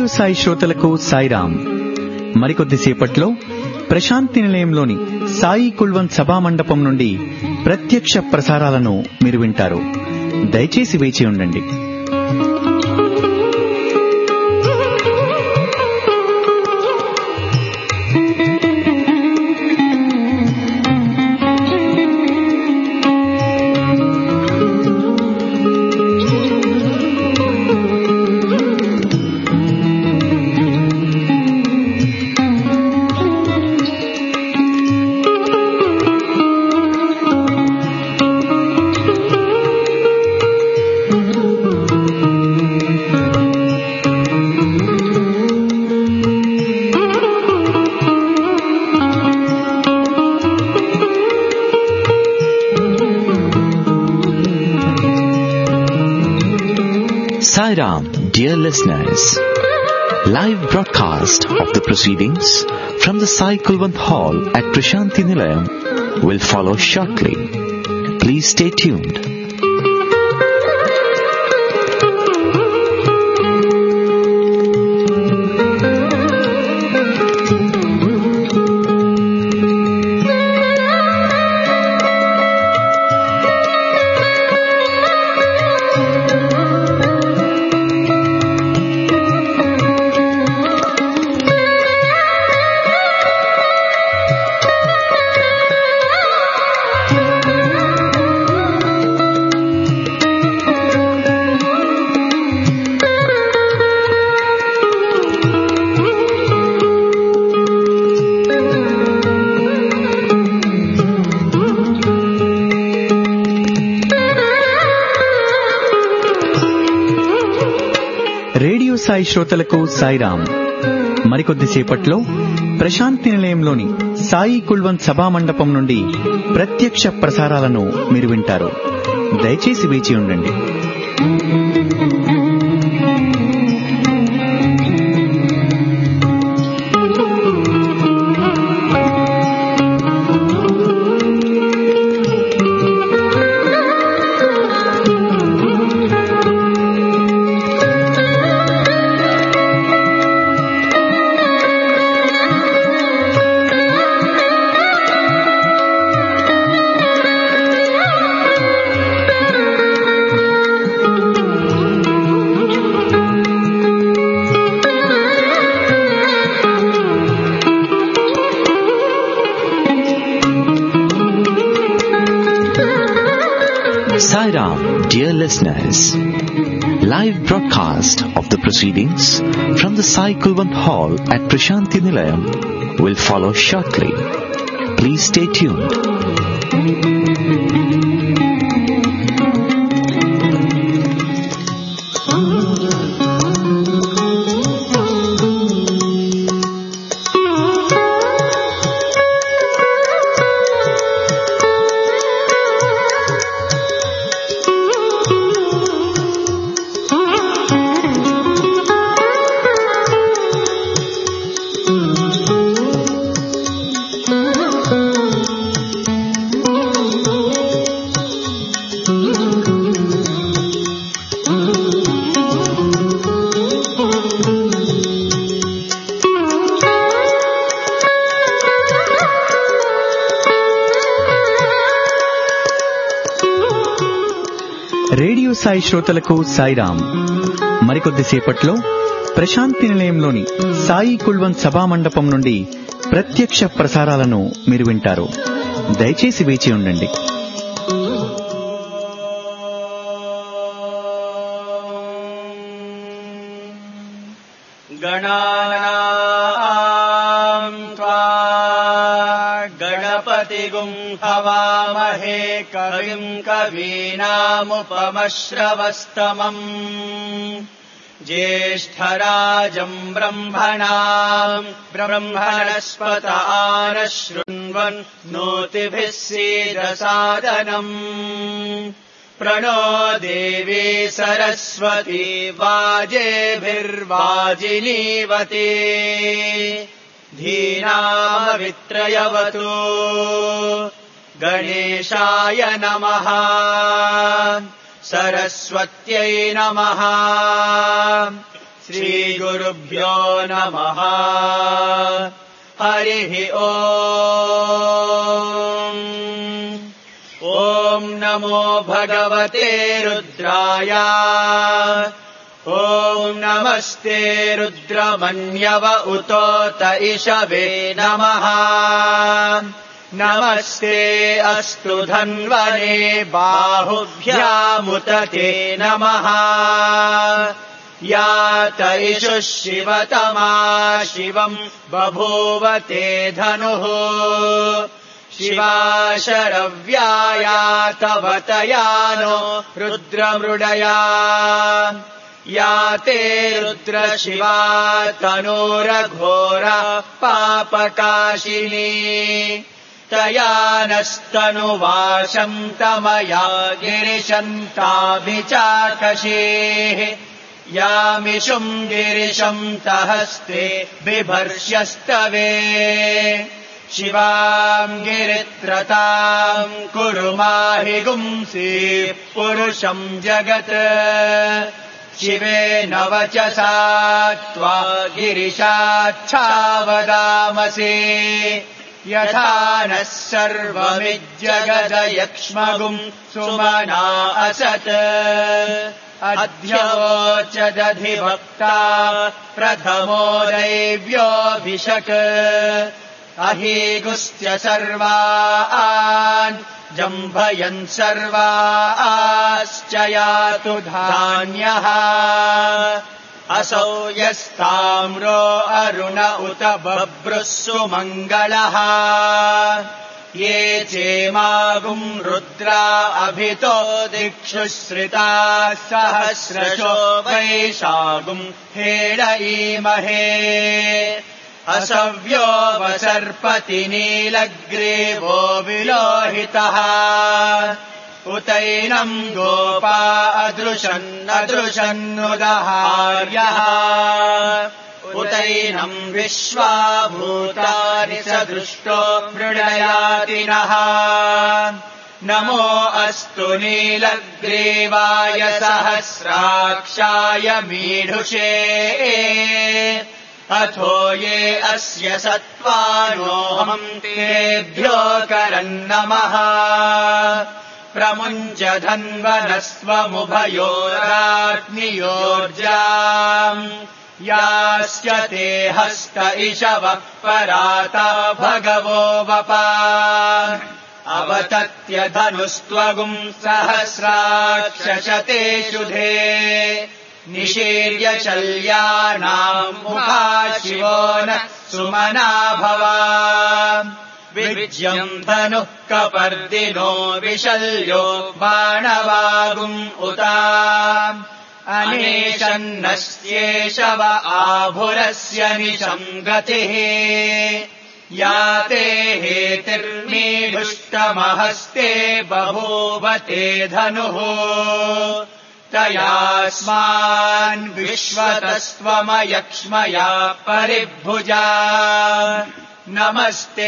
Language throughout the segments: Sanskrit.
రేడియో సాయి శ్రోతలకు సాయిరాం. మరికొద్దిసేపట్లో ప్రశాంతి నిలయంలోని సాయి కుల్వంత్ సభా మండపం నుండి ప్రత్యక్ష ప్రసారాలను మీరు వింటారు. దయచేసి వేచి ఉండండి. Sairam, dear listeners, live broadcast of the proceedings from the Sai Kulwant Hall at Prashanti Nilayam will follow shortly. Please stay tuned. Radio Sai శ్రోతలకు సాయిరాం. మరికొద్దిసేపట్లో ప్రశాంతి నిలయంలోని సాయి కుల్వంత్ సభా మండపం నుండి ప్రత్యక్ష ప్రసారాలను మీరు వింటారు. దయచేసి వేచి ఉండండి. Sairam, dear listeners, live broadcast of the proceedings from the Sai Kulwant Hall at Prashanti Nilayam will follow shortly. Please stay tuned. Radio Sai శ్రోతలకు సాయిరాం. మరికొద్దిసేపట్లో ప్రశాంతి నిలయంలోని సాయి కుల్వంత్ సభా మండపం నుండి ప్రత్యక్ష ప్రసారాలను మీరు వింటారు. దయచేసి వేచి ఉండండి. गणपतिगुं हवामहे कविं कवीनामुपमश्रवस्तमम् ज्येष्ठराजं ब्रह्मणस्पत आनशृण्वन् नोतिभिः सीदसादनम् प्रणो देवी सरस्वती वाजेभिर्वाजिनीवती धीनामवित्रयवतु गणेशाय नमः सरस्वत्यै नमः श्रीगुरुभ्यो नमः। हरिः ओम्। ॐ नमो भगवते रुद्राय। ॐ नमस्ते रुद्रमन्यव उतोत इषवे नमः। नमस्ते अस्तु धन्वने बाहुभ्यामुत ते नमः। यात इषुः शिवतमा शिवम् बभूव ते धनुः। शिवा शरव्यायातवतया नो रुद्रमृडया। या ते रुद्रशिवा तनूरघोर पापकाशिनी। तया नस्तनुवाशम् तमया गिरिशन्ताभिचाकशेः। यामिषुम् गिरिशम् तहस्ते बिभर्ष्यस्तवे। शिवाम् गिरित्रताम् कुरु माहि गुंसि पुरुषम् जगत्। शिवेन वचसा त्वा गिरिशाच्छावदामसि। यथा नः सर्वमिज्जगदयक्ष्मगुम् सुमना असत्। अध्यवोचदधिवक्ता प्रथमो दैव्योऽभिषक्। अहीगुस्य सर्वान् जम्भयन् सर्वाश्च यातु धान्यः। असौ यस्ताम्रो अरुण उत बभ्रुः सुमङ्गलः। ये चेमागुम् रुद्रा अभितो दिक्षु श्रिताः सहस्रशो वैशागुम् हेळयीमहे। असव्यो वसर्पति नीलग्रीवो विलोहितः। उतैनम् गोपा अदृशन्नदृशन्नुदहार्यः। उतैनम् विश्वाभूतानि सदृष्टो मृडयातिनः। नमो अस्तु नीलग्रीवाय सहस्राक्षाय मीढुषे। अथो ये अस्य सत्त्वानोऽहम् तेभ्यो करन्नमः। प्रमुञ्च धन्वनस्वमुभयोराग्नियोर्जाम्। यास्य ते हस्त इषवः पराता भगवो वपा। अवतत्य धनुस्त्वगुम् सहस्राक्षशते शुधे। निशीर्य शल्यानाम् मुखा शिवो नः सुमना भवा। विज्यम् धनुः कपर्दिनो विशल्यो बाणवागुम् उता। अनेशन्नस्येषव आभुरस्य निशम् गतिः। या ते हेतिर्मीढुष्टमहस्ते बभूव ते धनुः। तयास्मान् विश्वतस्त्वमयक्ष्मया परिभुजा। नमस्ते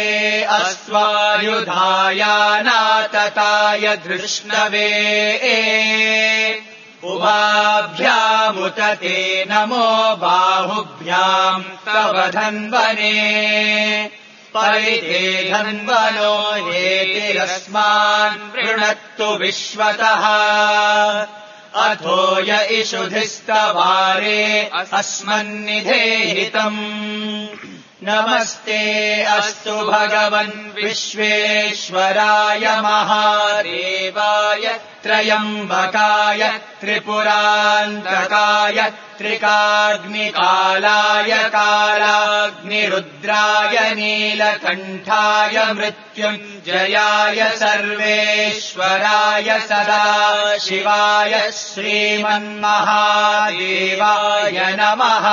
अस्त्वायुधायानातताय धृष्णवे। उभाभ्यामुत ते नमो बाहुभ्याम् तव धन्वने। परिते धन्वनो हेतिरस्मान् वृणत्तु विश्वतः। अथो य इषुधिस्तवारे अस्मन्निधेहितम्। नमस्ते अस्तु भगवन् विश्वेश्वराय महादेवाय त्रयम्बकाय त्रिपुरान्तकाय त्रिकाग्निकालाय कालाग्निरुद्राय नीलकण्ठाय मृत्युञ्जयाय सर्वेश्वराय सदाशिवाय श्रीमन्महादेवाय नमः।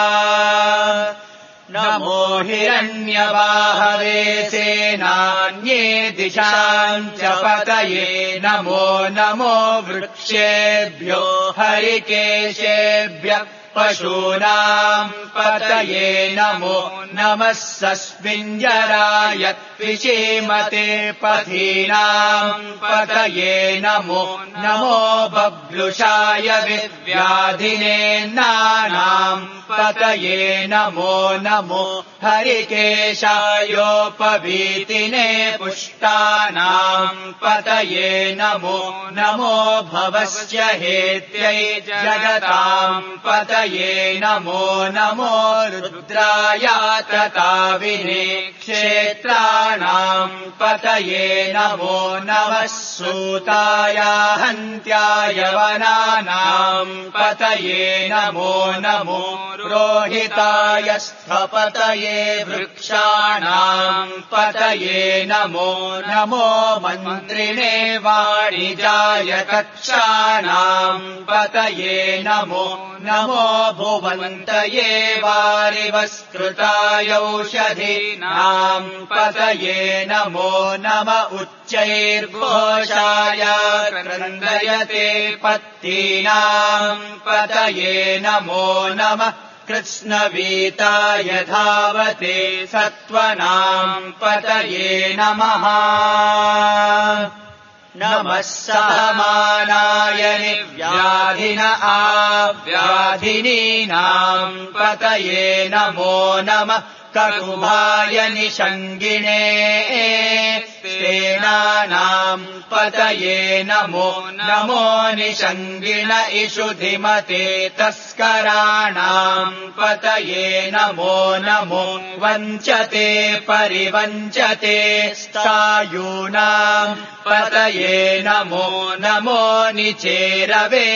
नमो हिरण्यबाहवे सेनान्ये दिशाम् च पतये। नमो नमो वृक्षेभ्यो हरिकेशेभ्यः पशूनाम् पतये नमो नमः सस्मिञ्जराय विषीमते पथीनाम् पतये नमो नमो बभ्लुषाय व्याधिनेन्नानाम् पतये नमो नमो हरिकेशायोपवीतिने पुष्टानाम् पतये नमो नमो भवस्य हेत्यै जगताम् पतये नमो नमो रुद्राय तताविने क्षेत्राणाम् पतये नमो नमः सूताय हन्त्याय वनानाम् पतये नमो नमो रोहिताय स्थपतये वृक्षाणाम् पतये नमो नमो मन्त्रिणे वाणिजाय कक्षाणाम् पतये नमो नमो भुवन्तये वारिवस्कृताय औषधीनाम् पतये नमो नम उच्चैर्घोषाय क्रन्दयते पत्तीनाम् पतये नमो नमः कृत्स्नवीताय धावते सत्त्वनाम् पतये नमः नमः सहमानाय निव्याधिन आव्याधिनीनाम् पतये नमो नमः ककुभाय निषङ्गिणे सेनानाम् पतये नमो नमो निषङ्गिण इषुधिमते तस्कराणाम् पतये नमो नमो वञ्चते परिवञ्चते स्थायूनाम् पतये नमो नमो निचेरवे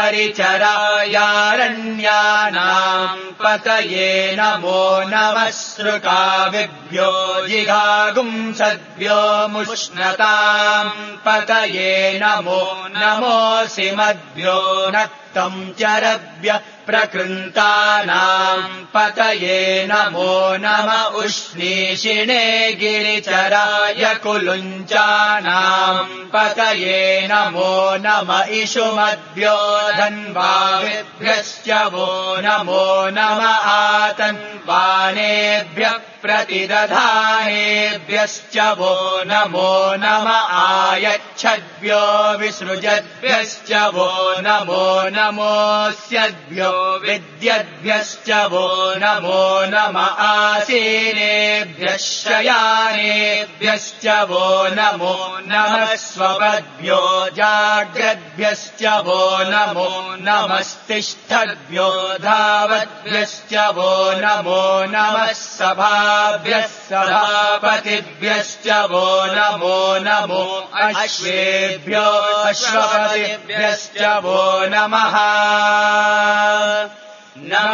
परिचरायारण्यानाम् पतये नमो नमः सृकाविभ्यो जिघागुंसद्भ्यो मुष्णताम् पतये नमो नमोऽसिमद्भ्यो नक्तम् चरभ्य प्रकृन्तानाम् पतये नमो नम उष्णीषिणे गिरिचराय कुलुञ्चानाम् पतये नमो नम इषुमद्भ्यो धन्वाविभ्यश्च वो नमो नम आतन्वानेभ्यः प्रतिदधानेभ्यश्च वो नमो नम आयच्छद्भ्यो विसृजद्भ्यश्च वो नमो नमोऽस्यद्भ्यो विद्यद्भ्यश्च वो नमो नम आसीनेभ्यः शयानेभ्यश्च वो नमो नमः स्वपद्भ्यो जाग्रद्भ्यश्च वो नमो नमस्तिष्ठद्भ्यो धावद्भ्यश्च वो नमो नमः सभाभ्यः सभापतिभ्यश्च वो नमो नमो अश्वेभ्यो अश्वपतिभ्यश्च वो नमः नम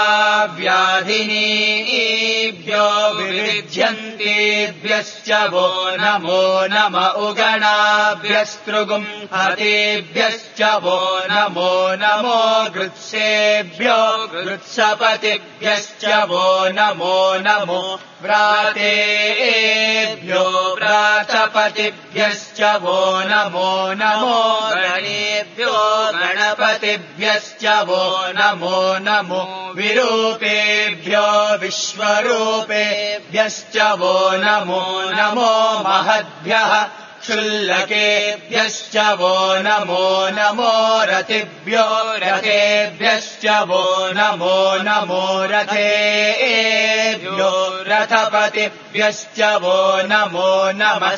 आव्याधिनीभ्यो विविध्यन्तेभ्यश्च वो नमो नम उगणाभ्यस्तृगुंहतेभ्यश्च वो नमो नमो गृत्सेभ्यो गृत्सपतिभ्यश्च वो नमो नमो व्रातेभ्यो व्रातपतिभ्यश्च वो नमो नमो गणेभ्यो गणपतिभ्यश्च वो नमो नमो विरूपेभ्यो विश्वरूपेभ्यश्च वो नमो नमो महद्भ्यः क्षुल्लकेभ्यश्च वो नमो नमो रथिभ्यो रथेभ्यश्च वो नमो नमो रथेभ्यो रथपतिभ्यश्च वो नमो नमः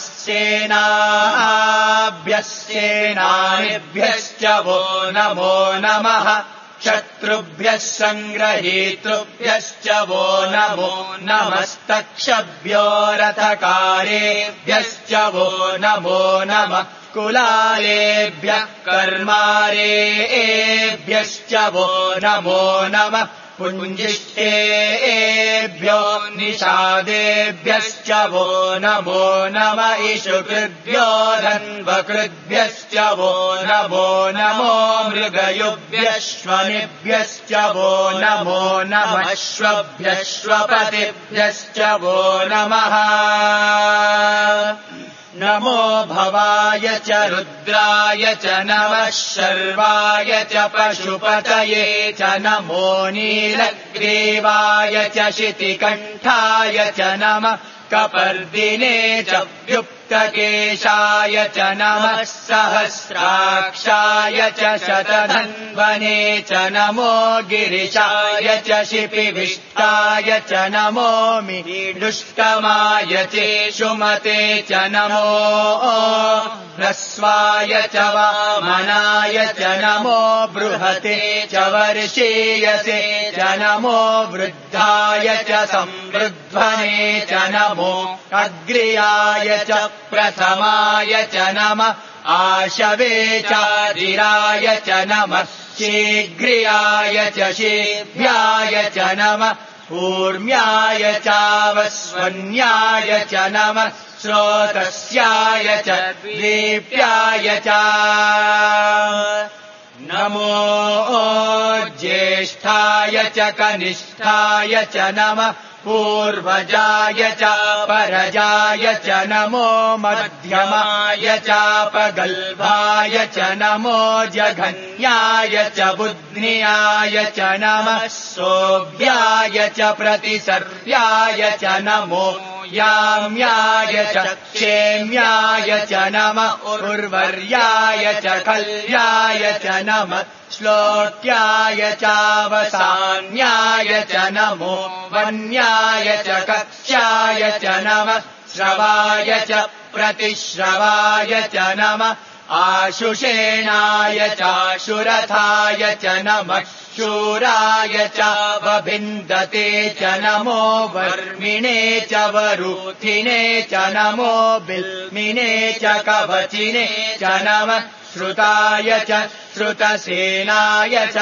सेनाभ्यः सेनानिभ्यश्च वो नमो नमः शत्रुभ्यः सङ्ग्रहीतृभ्यश्च वो नमो नमस्तक्षभ्यो रथकारेभ्यश्च वो नमो नमः कुलालेभ्यः कर्मारेभ्यश्च वो नमो नमः पुञ्जिष्ठेभ्यो निषादेभ्यश्च वो नमो नम इषुकृद्भ्यो धन्वकृद्भ्यश्च वो नमो नमो मृगयुभ्यश्वनिभ्यश्च वो नमो नमः श्वभ्यश्वपतिभ्यश्च वो नमः नमो भवाय च रुद्राय च नमः शर्वाय च पशुपतये च नमो नीलग्रीवाय च शितिकण्ठाय च नमः कपर्दिने च व्युक्तकेशाय च नमः सहस्राक्षाय च शतधन्वने च नमो गिरिशाय च शिपिविष्टाय च नमो मीडुष्कमाय चेषुमते च नमो ह्रस्वाय च वामनाय च नमो बृहते च वर्षीयसे च नमो वृद्धाय च संवृध्वने च नमो अग्र्याय च प्रथमाय च नमः आशवे चादिराय च नमः शीघ्र्याय च शीघ्राय च नमः ऊर्म्याय चावस्वन्याय च नमः स्रोतस्याय च दीप्याय च नमो ज्येष्ठाय च कनिष्ठाय च नमः पूर्वजाय च परजाय च नमो मध्यमाय चापगल्भाय च नमो जघन्याय च बुध्न्याय च नमः सोऽभ्याय च प्रतिसर्याय च नमो याम्याय च क्षेम्याय च नमः उर्वर्याय च कल्याय च नमः श्लोक्याय चावसान्याय च नमो वन्याय च कक्ष्याय च नमः श्रवाय च प्रतिश्रवाय च नमः आशुषेणाय चाशुरथाय च नमः शूराय च वभिन्दते च नमो वर्मिणे च वरूथिने च नमो बिल्मिने च कवचिने च नमः श्रुताय च श्रुतसेनाय च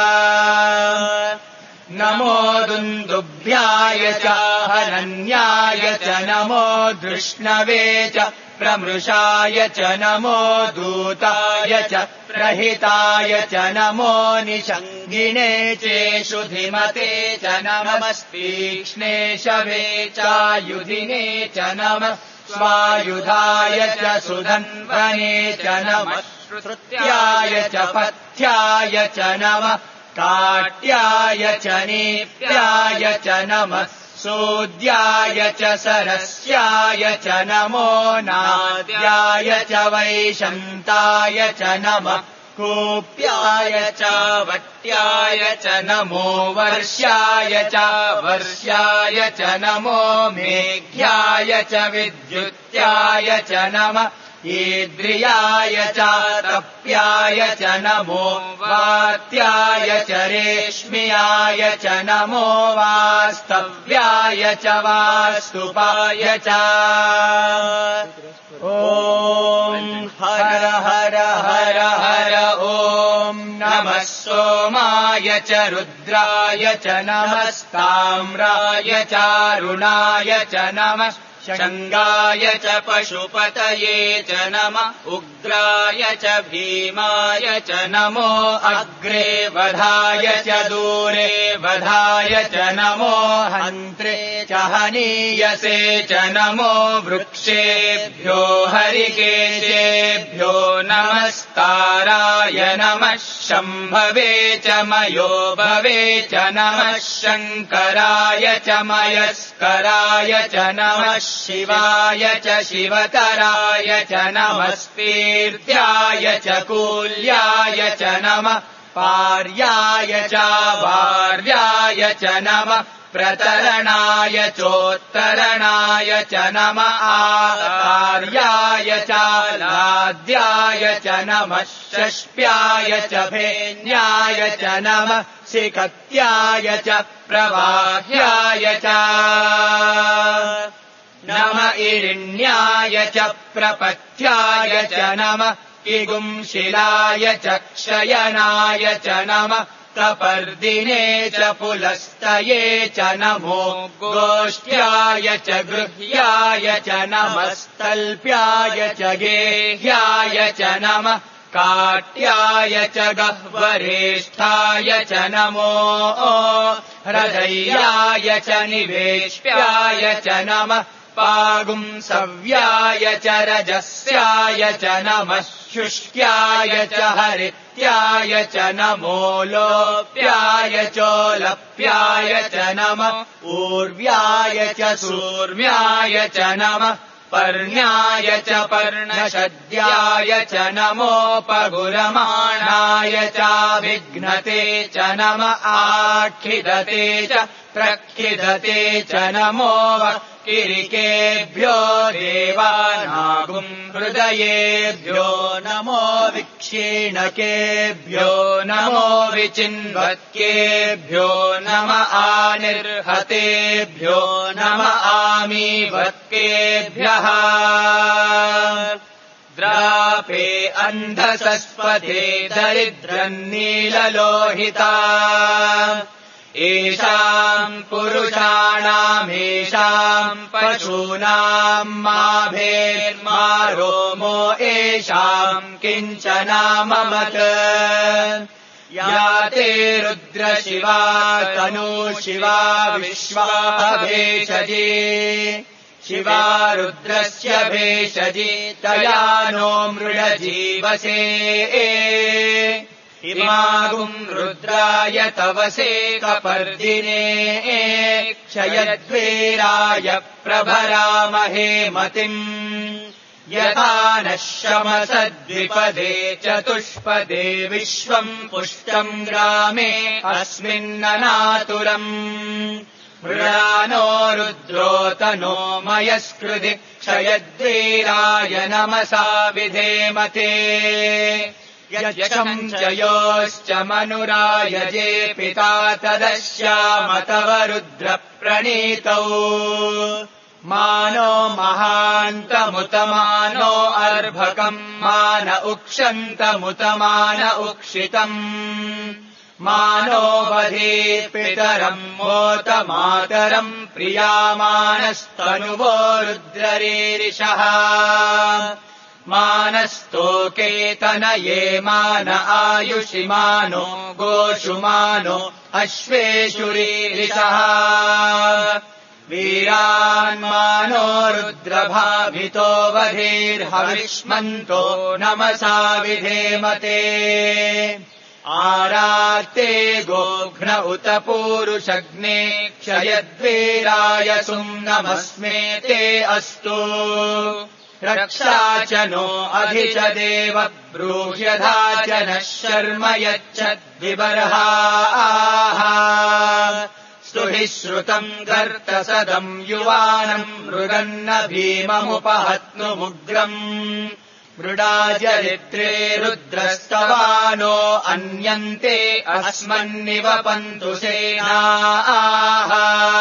नमो दुन्दुभ्याय च हनन्याय च नमो धृष्णवे च प्रमृषाय च नमो दूताय च प्रहिताय च नमो निषङ्गिणे चेषुधिमते च नमस्तीक्ष्णे शवे चायुधिने च नमः स्वायुधाय च सुधन्वने च नमः श्रुत्याय च पथ्याय च नमः काट्याय च नीप्याय च नमः सोद्याय च सरस्याय च नमो नाद्याय च वैशन्ताय च नमः कूप्याय च वट्याय च नमो वर्ष्याय च वर्ष्याय च नमो मेघ्याय च विद्युत्याय च नमः ईद्रियाय च तप्याय च नमो वात्याय च रेश्म्याय च नमो वास्तव्याय च वास्तुपाय च ॐ हर हर हर हर ॐ नमः सोमाय च रुद्राय च नमस्ताम्राय चारुणाय च नमः शङ्गाय च पशुपतये च नमः उग्राय च भीमाय च नमो अग्रे वधाय च दूरे वधाय च नमो हन्त्रे च हनीयसे च नमो वृक्षेभ्यो हरिकेशेभ्यो नमस्ताराय नमः शम्भवे च मयो भवे च नमः शङ्कराय च मयस्कराय च नमः शिवाय च शिवतराय च नमस्तीर्थ्याय च कूल्याय च नमः पार्याय च वार्याय च नमः प्रतरणाय चोत्तरणाय च नमः आर्याय च लाद्याय च नमः षष्प्याय च भेन्याय च नमः सिकत्याय च प्रवाह्याय च नम इरिण्याय च प्रपथ्याय च नमः किगुंशिलाय च क्षयनाय च नमः कपर्दिने च पुलस्तये च नमो गोष्ठ्याय च गृह्याय च नमस्तल्प्याय च गेह्याय च नमः काट्याय च गह्वरेष्ठाय च नमो हृदयाय च निवेष्ट्याय च नमः पागुंसव्याय च रजस्याय च नमः शुष्क्याय च हरित्याय च नमो लोप्याय चोलप्याय च नमः ऊर्व्याय च सूर्व्याय च नमः पर्ण्याय च पर्णशद्याय च नमोपगुरमाणाय चाभिघ्नते च नम आक्षिदते च प्रक्षिदते च नमो किरिकेभ्यो देवानागुम् हृदयेभ्यो नमो विक्षीणकेभ्यो नमो विचिन्वत्केभ्यो नम आनिर्हतेभ्यो नम आमीवत्केभ्यः द्रापे अन्धसस्पते दरिद्रन्नीललोहिता येषाम् पुरुषाणामेषाम् पशूनाम् माभेर्मा रोमो येषाम् किञ्चनाममत् या ते रुद्रशिवा तनूशिवा विश्वा भेषजे शिवा रुद्रस्य भेषजे तया नो मृडजीवसे इमागुम् रुद्राय तवसे कपर्दिने क्षयद्वेराय प्रभरामहे मतिम् यथा नः शमसद्विपदे चतुष्पदे विश्वम् पुष्टम् ग्रामे अस्मिन्ननातुरम् मृडानो रुद्रोतनो मयस्कृति क्षयद्वीराय नमसा विधेमते यशम् च योश्च मनुरायजे पिता तदश्याम तव रुद्रप्रणीतौ मानो महान्तमुतमानो अर्भकम् मान उक्षन्तमुतमान उक्षितम् मानो वधेर्पितरम् मोत मातरम् प्रियामानस्तनुवो रुद्ररीरिषः मानस्तोकेतनये मान आयुषिमानो गोषुमानो अश्वेषुरीरिषः वीरान्मानो रुद्रभाभितो वधेर्हविष्मन्तो नमसा विधेमते आरात्ते गोघ्न उत पूरुषग्ने क्षयद्वीराय सुम्नमस्मे ते अस्तु रक्षा च नो अधि च देव ब्रूह्यधा च नः शर्म यच्छद्विबर्हाः स्तुहि श्रुतम् गर्तसदम् युवानम् मृगन्न भीममुपहत्नुमुग्रम् मृडाजरित्रे रुद्रस्तवानो अन्यन्ते अस्मन्निवपन्तु सेनाः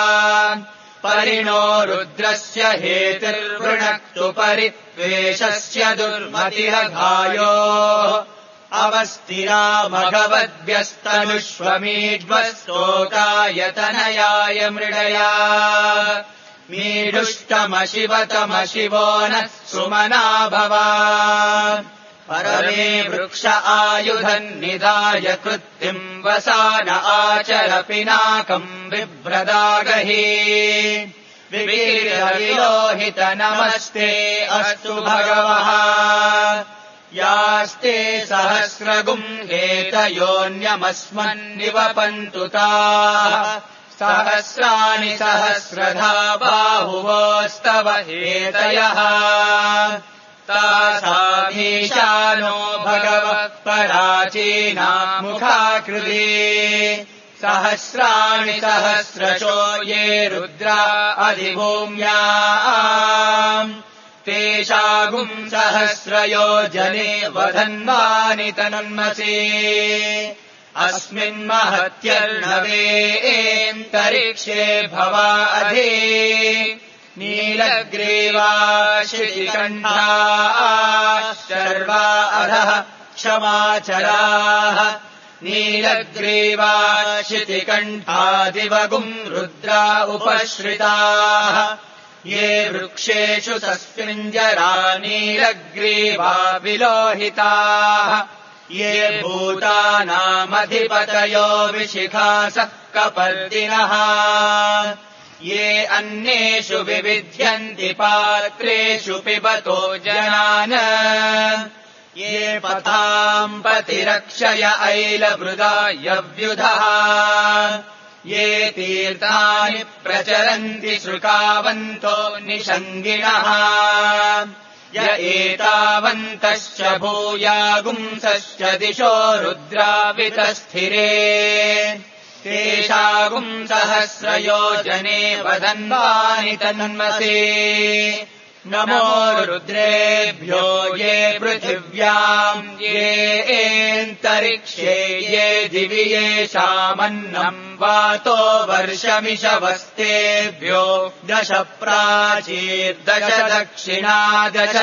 परिणो रुद्रस्य हेतिर्वृणक्तु परिद्वेषस्य दुर्मतिः घायोः अवस्थिरा मघवद्भ्यस्तनुष्वमीड्वस्तोकायतनयाय मृडया मीढुष्टमशिवतमशिवो नः सुमना भवा परमे वृक्ष आयुधन्निधाय कृत्तिम् वसान आचर पिनाकम् बिभ्रदागहि विवीर्यविलोहित नमस्ते अस्तु भगवः यास्ते सहस्रगुम् हेतयोऽन्यमस्मन्निवपन्तु ताः सहस्राणि सहस्रधा बाहुवोस्तव हेतयः तासामीशानो भगवः पराचीना मुखाकृति सहस्राणि सहस्रशो ये रुद्रा अधिभूम्याम् तेषागुम् सहस्रयोजने वधन्वानि तन्मसे अस्मिन्महत्यर्णवेऽन्तरिक्षे भवा अधि नीलग्रीवा शितिकण्ठाः शर्वा अधः क्षमाचराः नीलग्रीवा शितिकण्ठादिवगुम् रुद्रा उपश्रिताः ये वृक्षेषु सस्मिञ्जरा नीलग्रीवा विलोहिताः ये भूतानामधिपतयो विशिखासः कपर्दिनः ये अन्येषु विविध्यन्ति पात्रेषु पिबतो जनान् ये पथाम् पतिरक्षय ऐलवृदायव्युधः ये तीर्थानि प्रचरन्ति श्रुकावन्तो निषङ्गिणः य एतावन्तश्च भूयागुंसश्च दिशो रुद्रावितस्थिरे तेषागुम् सहस्रयोजने वदन्वानि तन्मसे नमो रुद्रेभ्यो ये पृथिव्याम् येऽन्तरिक्षे ये दिवि येषामन्नम् वातो वर्षमिषवस्तेभ्यो 10 प्राचीर्दश दक्षिणा 10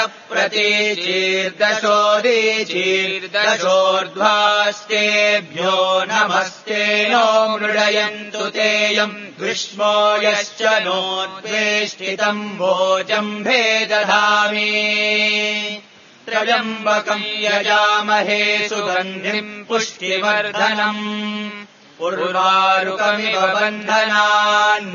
प्रतीचीर्दशोदीचीर्दशोर्ध्वास्तेभ्यो नमस्ते नो मृडयन्तु तेयम् ग्रीष्मो यश्च नोद्वेष्टितम् भोजम्भे दधामि त्र्यम्बकम् यजामहे सुगन्धिम् पुष्टिवर्धनम् उर्वारुकमिव बन्धनान्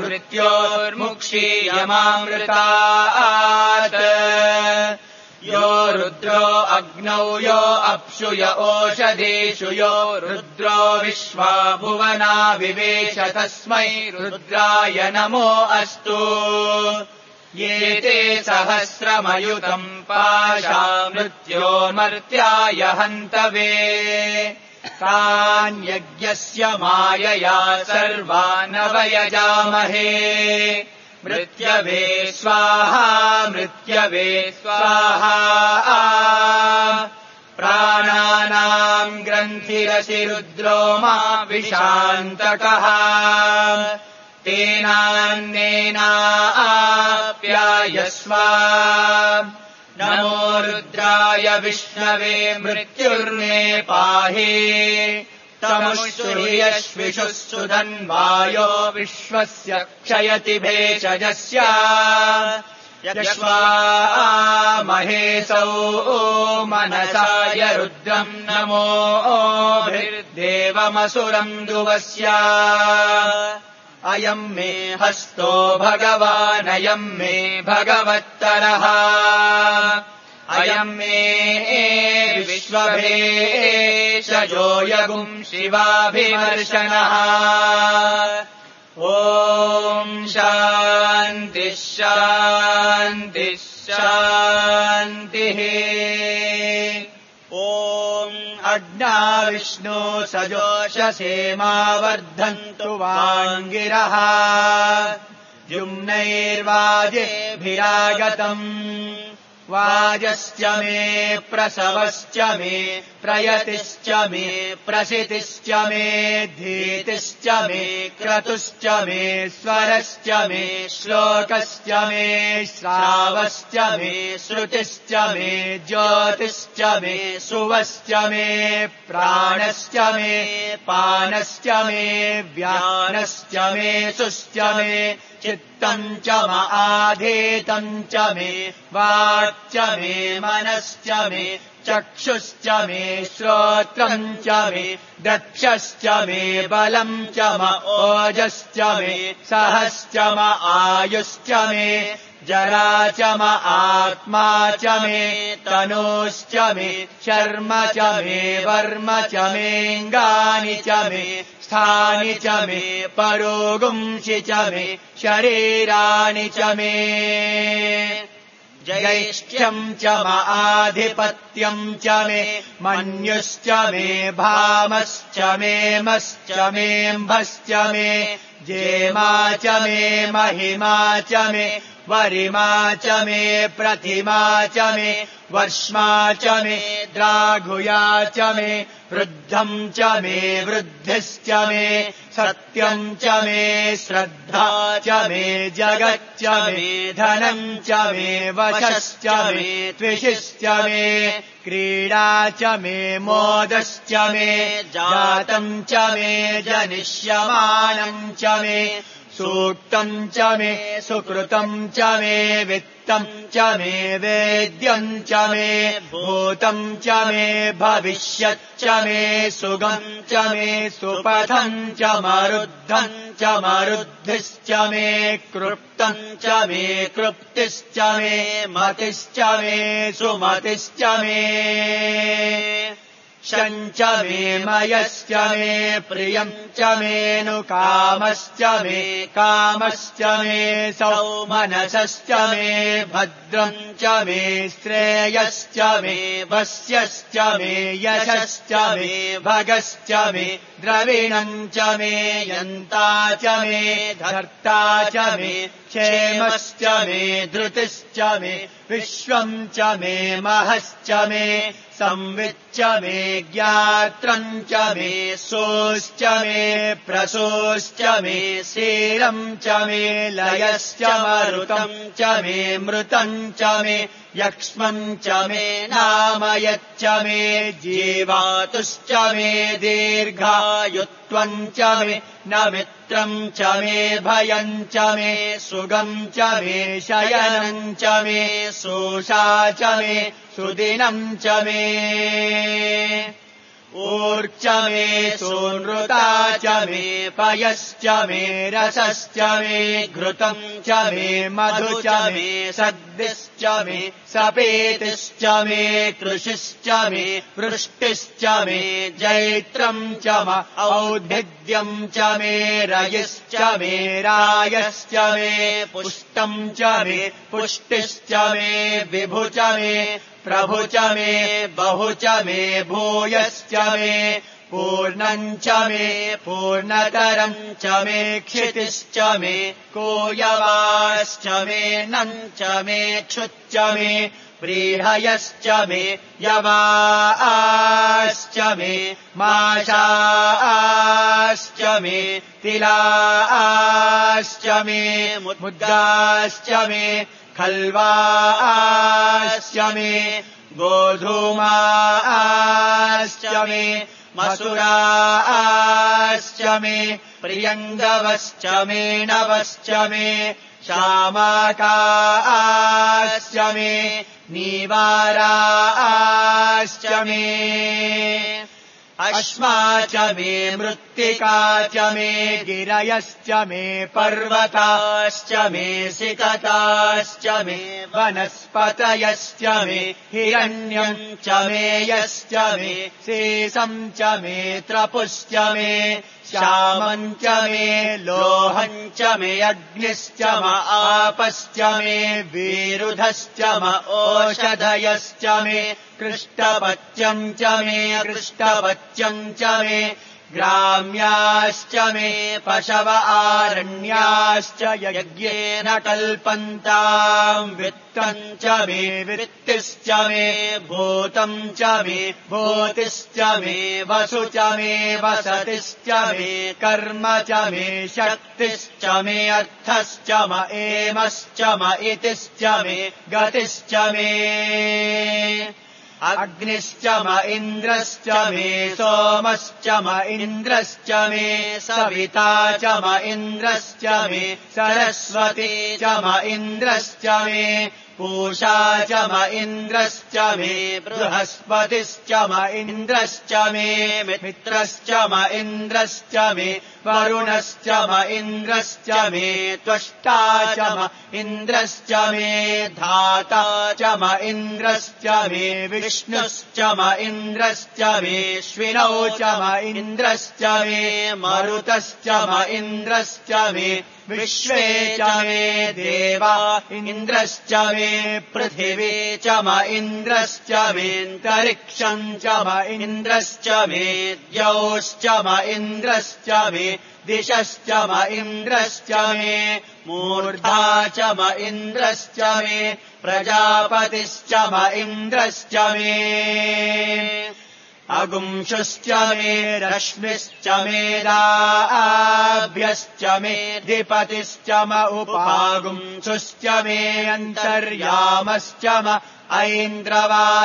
मृत्योर्मुक्षीयमामृतात् यो रुद्रो अग्नौ यो अप्सु य ओषधीषु यो रुद्रो विश्वा भुवना विवेश तस्मै रुद्राय नमो अस्तु ये ते सहस्रमयुतम् पाशा मृत्योर्मर्त्याय हन्तवे तान्यज्ञस्य मायया सर्वानवयजामहे मृत्यवे स्वाहा मृत्यवे स्वाहा प्राणानाम् ग्रन्थिरसि रुद्रो मा विशान्तकः तेनान्नेनाप्यायस्व नमो रुद्राय विष्णवे मृत्युर्मे पाहि तमुष्टुर्यश्विषुः सुधन्वायो विश्वस्य क्षयति भेषजस्य यश्वा महेशौ मनसाय रुद्रम् नमोभिर्देवमसुरम् दुवस्य अयम् मे हस्तो भगवानयम् मे भगवत्तरः अयम् मे विश्वभेषजो यगुम् शिवाभिमर्शनः ॐ शान्तिः शान्तिः शान्तिः ॐ अग्ना विष्णु सजोषसेमा वर्धन्तु वाङ्गिरः जुम्नैर्वाजेभिरागतम् वाजश्च मे प्रसवश्च मे प्रयतिश्च मे प्रसितिश्च मे धीतिश्च मे क्रतुश्च मे स्वरश्च मे श्लोकश्च मे श्रावश्च मे श्रुतिश्च मे ज्योतिश्च मे सुवश्च मे प्राणश्च मे पानश्च मे व्यानश्च मे सुश्च मे चित्तम् च आधेतम् च मे वाक् मे मनश्च मे चक्षुश्च मे श्रोत्रम् च मे दक्षश्च मे बलम् च ओजश्च मे सहश्च आयुश्च मे जरा च आत्मा च मे तनूश्च मे शर्म च मे वर्म च मेऽङ्गानि च मे स्थानि च मे परोगुंसि च मे शरीराणि च मे जैष्ठ्यम् च आधिपत्यम् च मे मन्युश्च मे भामश्च मे मश्च मेऽम्भश्च मे जेमा च मे महिमा च मे वरिमा च मे प्रतिमा च मे वर्ष्मा च मे द्राघुया च मे वृद्धम् च मे वृद्धिश्च मे सत्यम् च मे श्रद्धा च मे जगच्च मे धनम् च मे वशश्च मे त्विषिश्च मे क्रीडा च मे मोदश्च मे जातम् च मे जनिष्यमानम् च मे सूक्तम् च मे सुकृतम् च मे वित्तम् च मे वेद्यम् च मे भूतम् च मे भविष्यत् च मे सुगम् च मे सुपथम् च मरुद्धम् च मरुद्धिश्च मे कृप्तम् च मे कृप्तिश्च मे मतिश्च मे सुमतिश्च मे शञ्च मे मयश्च मे प्रियम् च मेऽनुकामश्च मे कामश्च मे सौमनसश्च मे भद्रम् च मे श्रेयश्च मे वस्यश्च मे यशश्च मे भगश्च मे द्रविणम् च मे यन्ता च मे धर्ता च मे क्षेमश्च मे धृतिश्च मे विश्वम् च मे महश्च मे संविच्च मे ज्ञात्रम् च मे सोश्च मे प्रसोश्च मे शीलम् च मे लयश्च मरुतम् च मे मृतम् च मे यक्ष्मम् च मे नामयच्च मे जीवातुश्च मे दीर्घायुत्वम् च मे न मित्रम् च मे भयम् च मे सुगम् च मे शयनम् च मे सोषा च मे सुदिनम् च मे ऊर्च मे सोनृता च मे पयश्च मे रसश्च मे घृतम् च मे मधु च मे सद्दिश्च मे सपेतिश्च मे कृषिश्च मे वृष्टिश्च मे जैत्रम् च म औद्भिद्यम् च मे रयिश्च मे रायश्च मे पुष्टम् च मे पुष्टिश्च मे विभु च मे प्रभु च मे बहु च मे भूयश्च मे पूर्णम् च मे पूर्णतरम् च मे क्षितिश्च मे कोयवाश्च मे नम् च मे क्षुच्च मे व्रीहयश्च मे यवाश्च मे माशाश्च मे तिलाश्च मे मुद्गाश्च मे खल्वाश्च मे गोधूमाश्च मे मसुराश्च मे प्रियङ्गवश्च मे नवश्च मे शामाकाश्च मे नीवाराश्च मे अश्मा च मे मृत्तिका च मे गिरयश्च मे पर्वताश्च मे सिकताश्च मे वनस्पतयश्च मे हिरण्यम् च मे यश्च मे शेषम् च मे त्रपुश्च मे श्यामम् च मे लोहम् च मे अग्निश्च म आपश्च मे विरुधश्च म ओषधयश्च मे कृष्टपत्यम् च मे कृष्टपत्यम् च मे ग्राम्याश्च मे पशव आरण्याश्च यज्ञेन कल्पन्ताम् वित्तम् च मे वित्तिश्च मे भूतम् च मे भूतिश्च मे वसु च मे वसतिश्च मे कर्म च मे शक्तिश्च मे अर्थश्च म एमश्च म इतिश्च मे गतिश्च मे अग्निश्च म इन्द्रश्च मे सोमश्च म इन्द्रश्च मे सविता च म इन्द्रश्च मे सरस्वती च म इन्द्रश्च मे पूषा च म इन्द्रश्च मे बृहस्पतिश्च म इन्द्रश्च मे मित्रश्च म इन्द्रश्च मे वरुणश्च म इन्द्रश्च मे त्वष्टा च म इन्द्रश्च मे धाता च म इन्द्रश्च मे विष्णुश्च म इन्द्रश्च मे श्विनौ च म इन्द्रश्च मे मरुतश्च म इन्द्रश्च मे विश्वे च मे देवा इन्द्रश्च मे पृथिवी च म इन्द्रश्च मेऽन्तरिक्षम् च म इन्द्रश्च मे द्यौश्च म इन्द्रश्च मे दिशश्च म इन्द्रश्च मे मूर्धा च म इन्द्रश्च मे प्रजापतिश्च म इन्द्रश्च मे अगुंशुश्च मे रश्मिश्च मेदाभ्यश्च मे धिपतिश्च म उपागुंशुश्च मे अन्तर्यामश्च म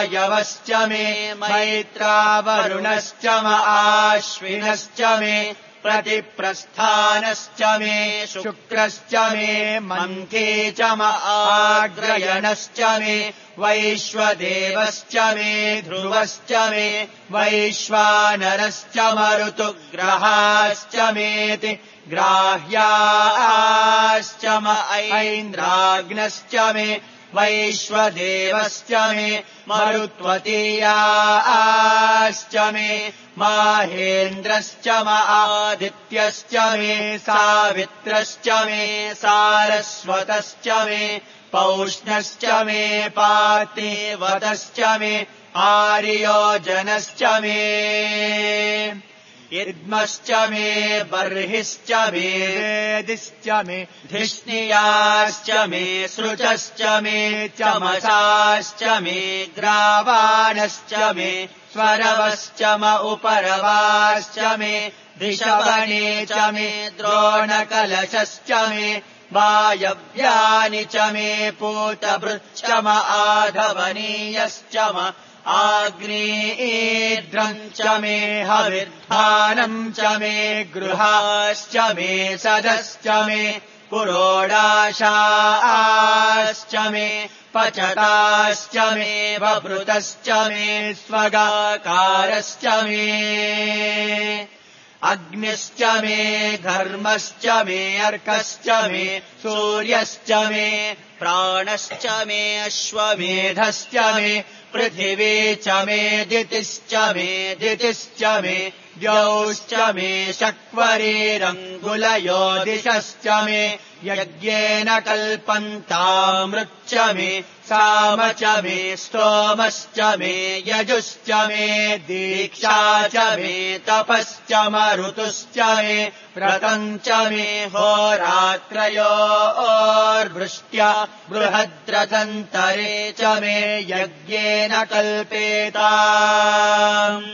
ऐन्द्रवायवश्च मे मैत्रावरुणश्च म आश्विनश्च मे प्रतिप्रस्थानश्च मे शुक्रश्च मे मन्थे च आग्रयणश्च मे वैश्वदेवश्च मे ध्रुवश्च मे वैश्वानरश्च मरुतुग्रहाश्च मेति ग्राह्याश्च ऐन्द्राग्नश्च मे वैश्वदेवश्च मे मरुत्वतीयाश्च मे माहेन्द्रश्च आदित्यश्च मे सावित्रश्च मे सारस्वतश्च मे पौष्णश्च मे पार्थिवतश्च मे आर्योजनश्च मे इद्मश्च मे बर्हिश्च मे वेदिश्च मे धिष्णियाश्च मे सृजश्च मे चमसाश्च मे ग्रावाणश्च मे स्वरवश्च उपरवाश्च मे ऋषवणे च मे द्रोणकलशश्च मे वायव्यानि च मे पूतभृच्च आधवनीयश्च आग्नेयेद्रम् च मे हविर्धानम् च मे गृहाश्च मे सदश्च मे पुरोडाशाश्च मे पचताश्च मे बभृतश्च मे स्वगाकारश्च मे अग्निश्च मे घर्मश्च मे अर्कश्च मे सूर्यश्च मे प्राणश्च मे अश्वमेधश्च मे पृथिवी च मे दितिश्च मे द्यौश्च मे शक्वरीरङ्गुलयो दिशश्च मे यज्ञेन कल्पन्तामृच्च मे साम च मे स्तोमश्च मे यजुश्च मे दीक्षा च मे तपश्च मरुतुश्च मे व्रतम् च मे होरात्रयोर्वृष्ट्या बृहद्रथन्तरे च मे यज्ञेन कल्पेताम्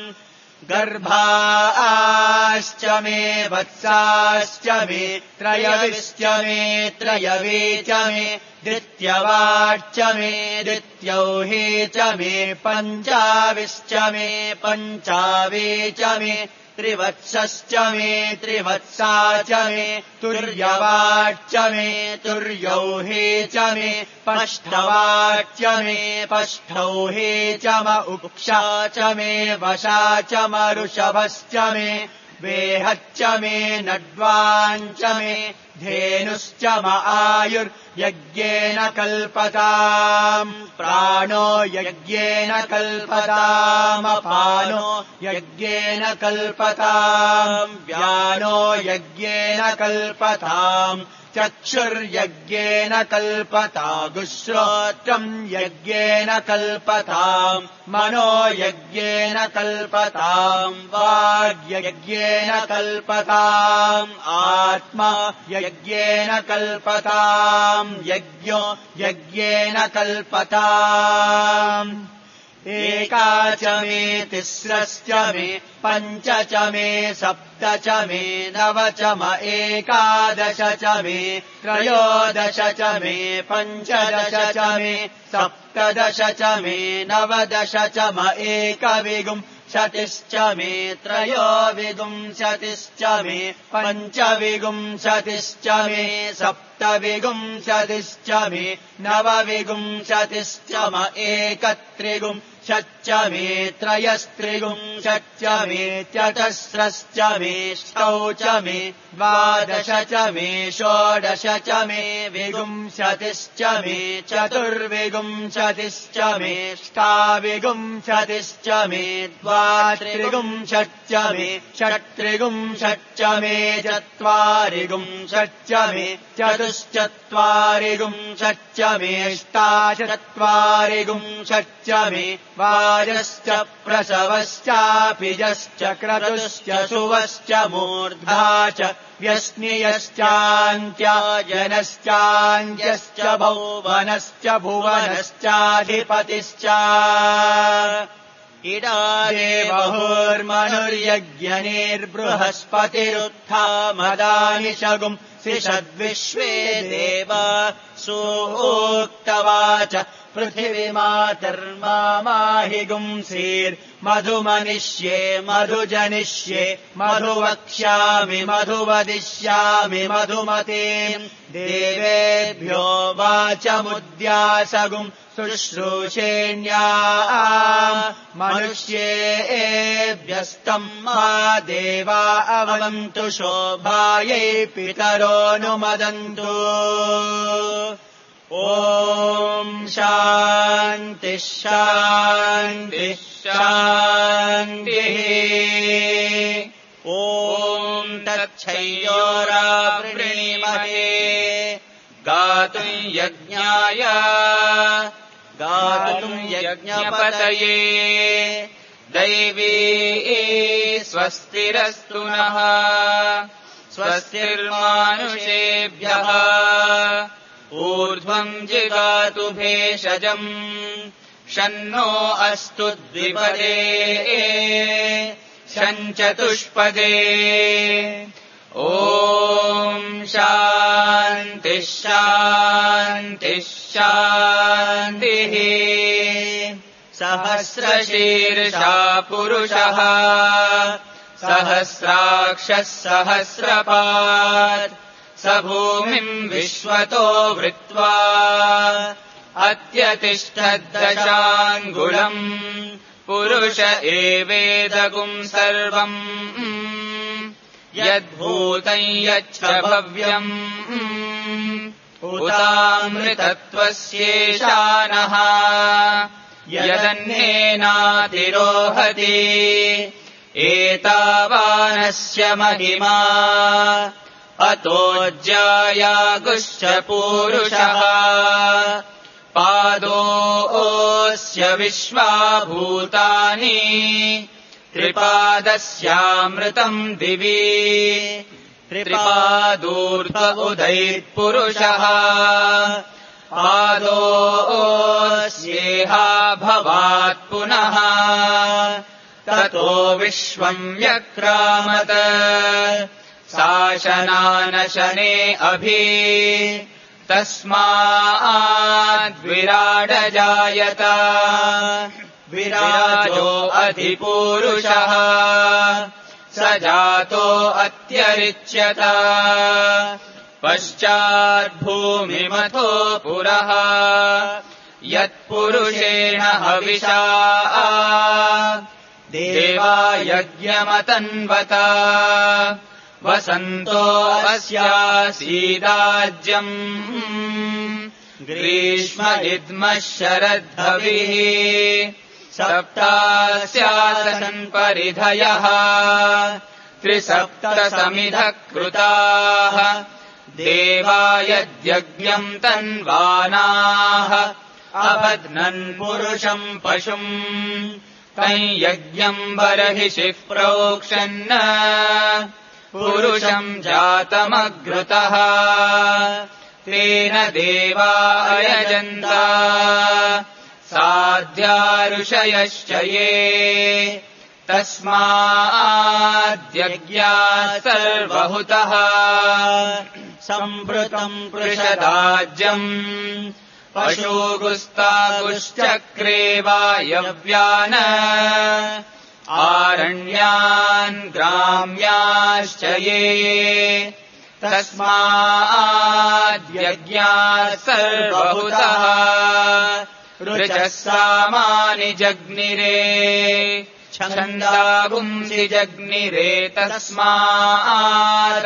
गर्भाश्च मे वत्साश्च मे त्रयविश्च मे त्रयवे च मे द्वित्यवाच्च मे द्वित्यौहे च मे पञ्चाविश्च मे पञ्चावे च मे त्रिवत्सश्च मे त्रिवत्सा च मे तुर्यवाच्च मे तुर्यौहे च मे पष्ठवाच्च मे पष्ठौहे च उक्षा च मे वशा च मरुषभश्च मे वेहच्च मे नड्वाञ्च मे धेनुश्च आयुर्यज्ञेन कल्पताम् प्राणो यज्ञेन कल्पतामपानो यज्ञेन कल्पताम् व्यानो यज्ञेन कल्पताम् चक्षुर्यज्ञेन कल्पतागुश्रोत्रम् यज्ञेन कल्पताम् मनो यज्ञेन कल्पताम् वाग्यज्ञेन कल्पताम् आत्मा यज्ञेन कल्पताम् यज्ञो यज्ञेन कल्पताम् एका च मे तिस्रश्च मे पञ्च च मे सप्त च मे नव च एकादश च मे त्रयोदश च मे पञ्चदश च मे सप्तदश च मे नवदश च एकविंशतिश्च मे त्रयोविंशतिश्च मे पञ्चविंशतिश्च मे सप्तविंशतिश्च मे नवविंशतिश्च एकत्रिंशच्च मे त्रयस्त्रिंशच्च मे चतस्रश्च मे ष्टौ च मे द्वादश च मे षोडश च मे विंशतिश्च मे चतुर्विंशतिश्च मे ष्टाविंशतिश्च मे द्वात्रिंशच्च मे षट्त्रिंशच्च मे चत्वारिंशच्च मे चतुश्चत्वारिंशच्च मे अष्टाचत्वारिंशच्च मे वाजश्च प्रसवश्चापिजश्च क्रतुश्च सुवश्च मूर्धा च व्यस्नियश्चान्त्याजनश्चान्त्यश्च भुवनश्च भुवनश्चाधिपतिश्च इडादे बहुर्मनुर्यज्ञनिर्बृहस्पतिरुत्था मदानि शगुम् सिषद्विश्वे देवा सूक्तवाच पृथिवीमातर्माहि गुंसीर्मधुमनिष्ये मधुजनिष्ये मधुवक्ष्यामि मधुवदिष्यामि मधुमते देवेभ्यो वाचमुद्यासगुम् शुश्रूषेण्या मनुष्येभ्यस्तम् मा देवा अवन्तु शोभायै पितरोऽनुमदन्तु ॐ शान्तिः शान्तिः शान्तिः ॐ तच्छयोरावृणीमहे गातुम् यज्ञाय गातुम् यज्ञपतये दैवी स्वस्तिरस्तु नः स्वस्तिर्मानुषेभ्यः ऊर्ध्वम् जिगातु भेषजम् शन्नो अस्तु द्विपदे शञ्चतुष्पदे ॐ शान्तिः शान्तिः शान्तिः सहस्रशीर्षा पुरुषः सहस्राक्षः सहस्रपात् स भूमिम् विश्वतो वृत्वा अत्यतिष्ठद्दशाङ्गुलम् पुरुष एवेदगुम् सर्वम् यद्भूतम् यच्च भव्यम् उतामृतत्वस्येषानः यदन्येनातिरोहति एतावानस्य महिमा अतोऽज्यायागुश्च पूरुषः पादोऽस्य विश्वाभूतानि त्रिपादस्यामृतम् दिवि त्रिपादूर्ध्व उदैत्पुरुषः पादोऽस्येहा भवात् पुनः ततो विश्वम् व्यक्रामत शासनानशने अभि तस्माद्विराडजायत विराजो अधिपूरुषः स जातो अत्यरिच्यत पश्चाद्भूमिमथो पुरः यत्पुरुषेण हविषा देवा यज्ञमतन्वत वसन्तो अस्यासीदाज्यम् ग्रीष्म इद्मः शरद्धविः सप्तास्यासन् परिधयः त्रिसप्तसमिधः कृताः देवा यद्यज्ञम् तन्वानाः अबध्नन् पुरुषम् पशुम् तम् यज्ञम् बर्हिषिः प्रोक्षन् पुरुषम् जातमग्रतः तेन देवा अयजन्त साध्या ऋषयश्च ये तस्माद्यज्ञाः सर्वहुतः सम्भृतम् पृषदाज्यम् पशूगुस्तागुश्चक्रे वायव्यान् आरण्यान् ग्राम्याश्च ये तस्माद्यज्ञाः सर्वहुतः ऋचः सामानि जग्निरे छन्दागुंसि जग्निरे तस्मात्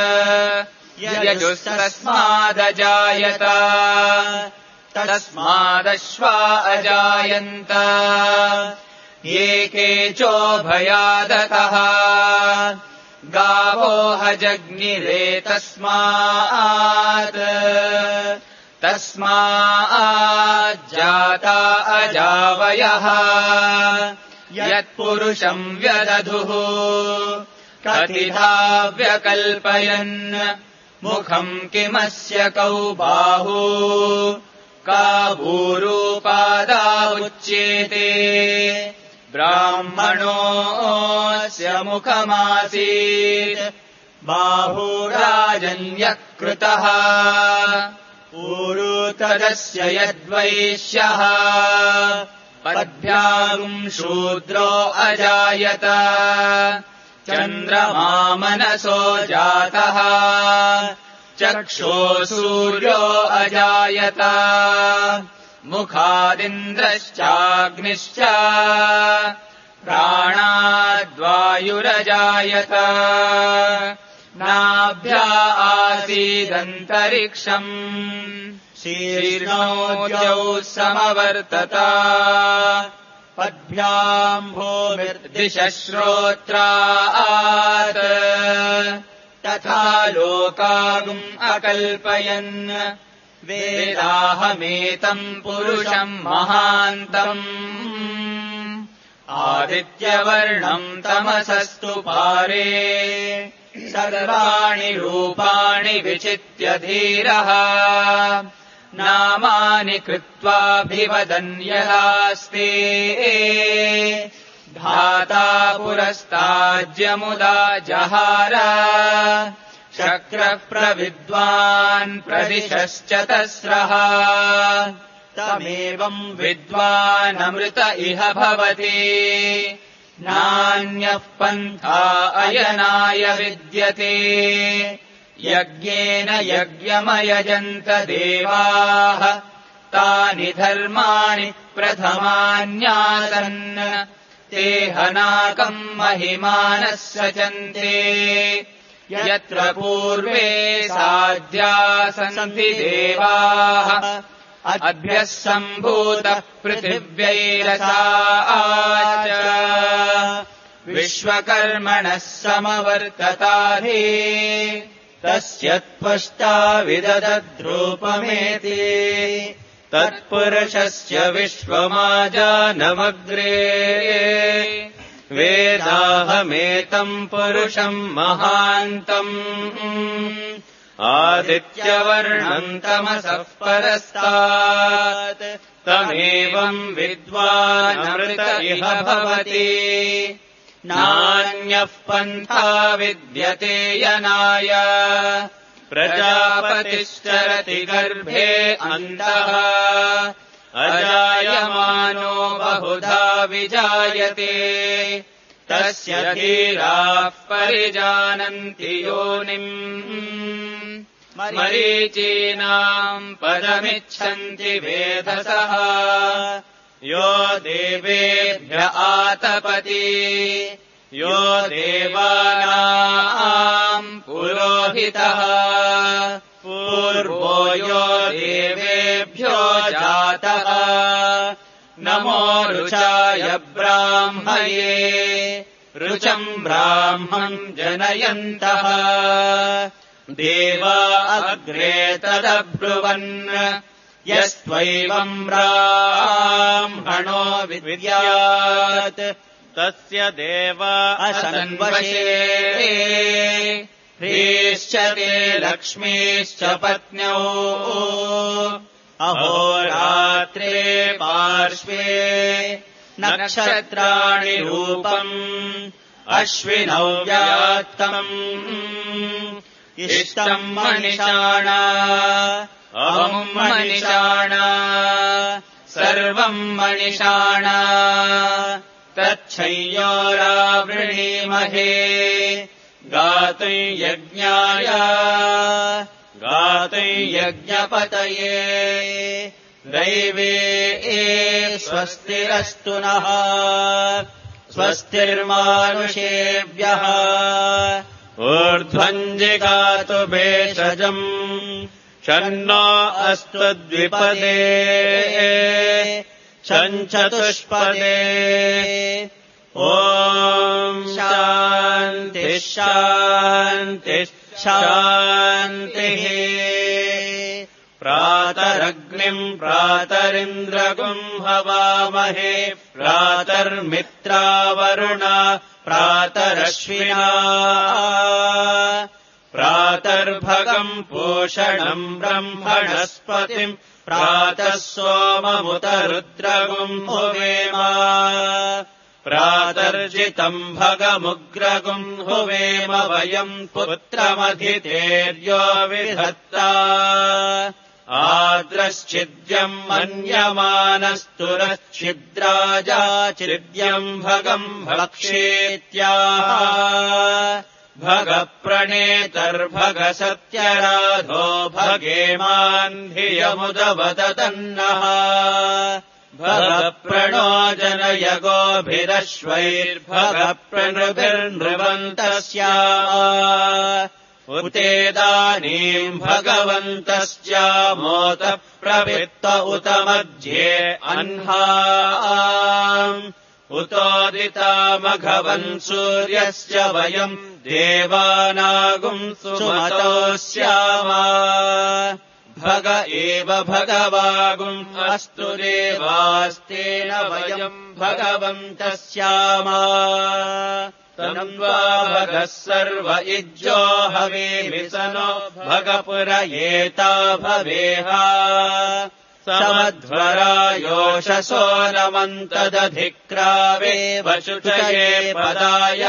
यजुस्तस्मादजायत तस्मादश्वा अजायन्त ये केचोभयादतः गावो हजग्निरे तस्माज्जाता अजावयः यत्पुरुषम् व्यदधुः कथिता व्यकल्पयन् मुखम् किमस्य कौ बाहू का भूरूपादा उच्येते ब्राह्मणोऽस्य मुखमासीत् बाहुराजन्यः कृतः ऊरुतदस्य यद्वैश्यः पद्भ्याम् शूद्रो अजायत चन्द्रमा मनसो जातः चक्षो सूर्यो अजायत मुखादिन्द्रश्चाग्निश्च प्राणाद्वायुरजायत नाभ्या आसीदन्तरिक्षम् शीर्णोद्यौ समवर्तत पद्भ्याम् भूमिर्दिशश्रोत्रात् तथा लोकागुम् अकल्पयन् वेदाहमेतम् पुरुषम् महान्तम् आदित्यवर्णम् तमसस्तु पारे सर्वाणि रूपाणि विचित्य धीरः नामानि कृत्वाभिवदन् यदास्ते धाता पुरस्ताज्यमुदा जहार शक्रः प्रविद्वान् प्रदिशश्चतस्रः तमेवम् विद्वानमृत इह भवति नान्यः पन्था अयनाय विद्यते यज्ञेन यज्ञमयजन्त देवाः तानि धर्माणि प्रथमान्यासन् ते हनाकम् महिमानः सचन्ते यत्र पूर्वे साध्यासन्ति देवाः अद्भ्यः सम्भूतः पृथिव्यैरसा च विश्वकर्मणः समवर्तताधि तस्य त्वष्टा विदधद्रूपमेति तत्पुरुषस्य विश्वमाजानमग्रे वेदाहमेतम् पुरुषम् महान्तम् आदित्यवर्णम् तमसः परस्तात् तमेवम् विद्वानमृत इह भवति नान्यः पन्था विद्यते यनाय प्रजापतिश्चरति गर्भे अन्तः अजायमानो बहुधा विजायते तस्य धीराः परिजानन्ति योनिम् मरीचीनाम् पदमिच्छन्ति वेधसः यो देवेभ्य आतपति यो देवानाम् पुरोहितः पूर्वो यो देवेभ्यो जातः नमो रुचाय ब्राह्मये रुचम् ब्राह्मम् जनयन्तः देवा अग्रे तदब्रुवन् यस्त्वैवम् ब्राह्मणो विद्यात् तस्य देवा असन्वशे ह्रीश्च ते लक्ष्मीश्च पत्न्यौ अहोरात्रे पार्श्वे नक्षत्राणि रूपम् अश्विनौ व्यात्तम् इष्टम् मनिषाणा अमुम् मनिषाणा सर्वम् मनिषाणा तच्छय्योरावृणीमहे गातुम् यज्ञाय गातुम् यज्ञपतये दैवे स्वस्तिरस्तु नः स्वस्तिर्मानुषेभ्यः ऊर्ध्वम् जिगातु भेषजम् शन्नो अस्तु द्विपदे शञ्चतुष्पदे ॐ शान्तिः शान्तिः शान्तिः प्रातरग्निम् प्रातरिन्द्रगुम् हवामहे प्रातर्मित्रावरुणा प्रातरश्विना प्रातर्भगम् पोषणम् ब्रह्मणस्पतिम् प्रातः सोममुत रुद्रगुम् भुवेम प्रातर्जितम् भगमुग्रगुम् हुवेम वयम् पुत्रमधितेर्यो विधत्ता आद्रश्चिद्यम् मन्यमानस्तुरश्चिद्राजाचिद्यम् भगम् भक्षेत्याह भगप्रणेतर्भगसत्यराधो भगेमान् धियमुदवदतन्नः भगप्रणो जनयगोभिरश्वैर्भगप्रणृभिर्नृवन्तस्याम उतेदानीम् भगवन्तस्यामोत प्रवृत्त उत मध्ये अह्ना उतोदितामघवन् सूर्यस्य वयम् देवानागुम् सुमतोऽस्याम भग एव भगवागुम् अस्तु देवास्तेन वयम् भगवन्तस्याम तन्वा भगः सर्व इज्जो हवेमिसनो भगपुर एता भवेह समध्वरायोषसो नमन्तदधिक्रावे वशुचये पदाय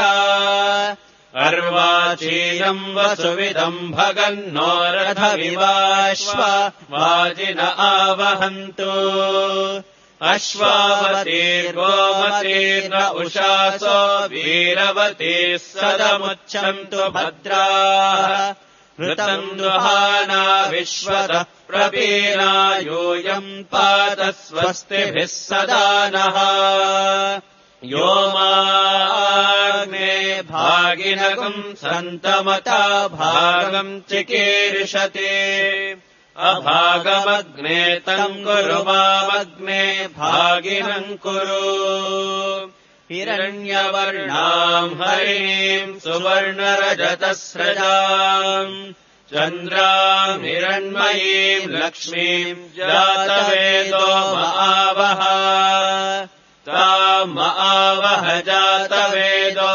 अर्वाचीनम् वसुविदम् भगन्नो रथविवाश्व वाजिन आवहन्तु अश्वावतीर्गोमतीर्न उषासो वीरवतीः सदमुच्छन्तु भद्राः ऋतम् दुहाना विश्वतः प्रपीना यूयम् पात स्वस्तिभिः सदा नः यो माग्ने भागिनगम् सन्तमता भागम् चिकीर्षते अभागमग्ने तम् कुरु मामग्ने भागिनम् कुरु हिरण्यवर्णाम् हरिणीम् सुवर्णरजतस्रजाम् चन्द्राम् हिरण्मयीम् लक्ष्मीम् जातवेदो महावः ताम् महावः जातवेदो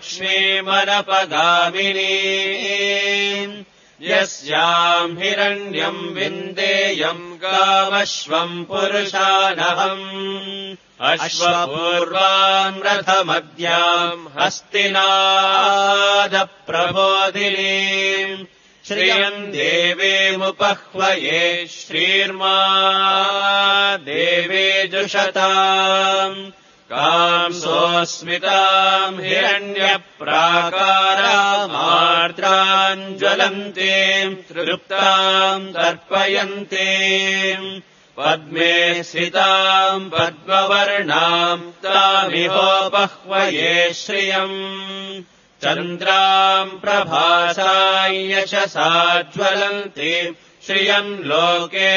लक्ष्मीमनपगामिनीम् यस्याम् हिरण्यम् विन्देयम् गामश्वम् पुरुषानहम् अश्वपूर्वाम् रथमद्याम् हस्तिनादप्रबोधिनीम् श्रियम् देवीमुपह्वये श्रीर्मा देवे जुषताम् कांसोऽस्मिताम् हिरण्यप्राकारामार्द्राम् ज्वलन्तीम् तृप्ताम् तर्पयन्तीम् पद्मे स्थिताम् पद्मवर्णाम् तामिहोपह्वये श्रियम् चन्द्राम् प्रभासाम् यशसा ज्वलन्तीम् श्रियम् लोके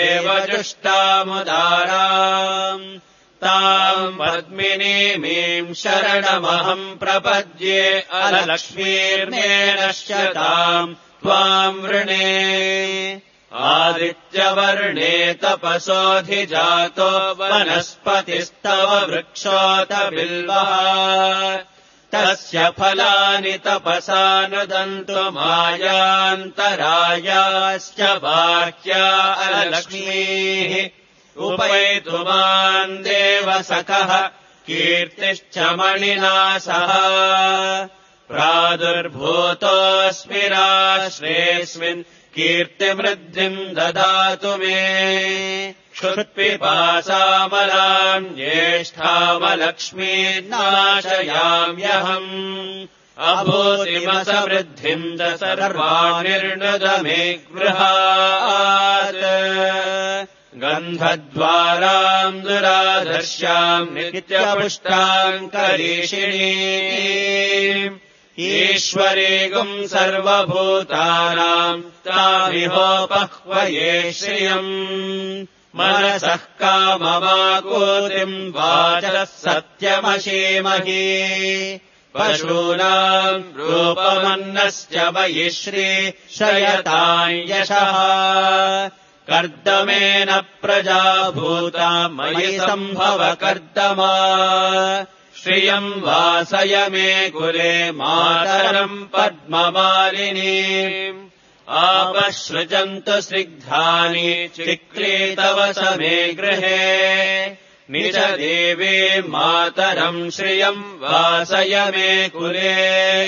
देवजुष्टामुदाराम् ताम् पद्मिनीमीम् शरणमहम् प्रपद्ये अलक्ष्मीर्नेनश्यताम् त्वाम् वृणे आदित्यवर्णे तपसोऽधिजातो वनस्पतिस्तव वृक्षोत बिल्वः तस्य फलानि तपसा नुदन्तु मायान्तरायाश्च बाह्या अलक्ष्मीः उपैतु माम् देवसखः कीर्तिश्च मणिना सह प्रादुर्भूतोऽस्मि राश्रेऽस्मिन् कीर्तिवृद्धिम् ददातु मे क्षुत्पिपासामलाम् ज्येष्ठामलक्ष्मीर्नाशयाम्यहम् अभूतिमसवृद्धिम् च सर्वानिर्णुद मे गृहात् गन्धद्वाराम् दुरादर्श्याम् नित्यपुष्टाम् करीषिणीम् ईश्वरीगुम् सर्वभूतानाम् तामिहोपह्वये श्रियम् मनसः काममाकूतिम् वाचः सत्यमशीमहि पशूनाम् रूपमन्नस्य मयि श्रीशयताम् यशः कर्दमेन प्रजाभूता मयि सम्भव कर्दमा श्रियम् वासय मे कुले मातरम् पद्ममालिनीम् आपसृजन्तु स्निग्धानि चिक्रीतव स मे गृहे निज देवी मातरम् श्रियम् वासय मे कुले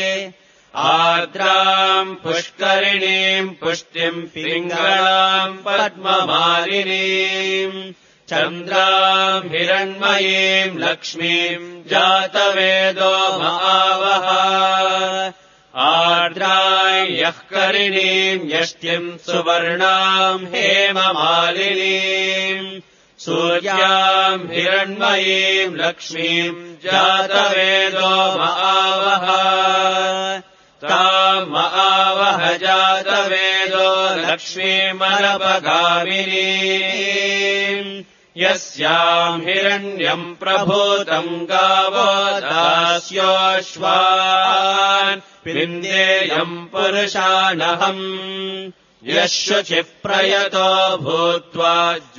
आर्द्राम् पुष्करिणीम् पुष्टिम् पिङ्गळाम् पद्ममालिनीम् चन्द्राम् हिरण्मयीम् लक्ष्मीम् जातवेदो महावः आर्द्रायः करिणीम् यष्टिम् सुवर्णाम् हेममालिनीम् सूर्याम् हिरण्मयीम् लक्ष्मीम् जातवेदो महावः ताम् महावः जातवेदो लक्ष्मीमनपगामिनीम् यस्याम् हिरण्यम् प्रभूतम् गावो दास्योऽश्वान् पिन्देयम् पुरुषानहम् यः शुचिः प्रयतो भूत्वा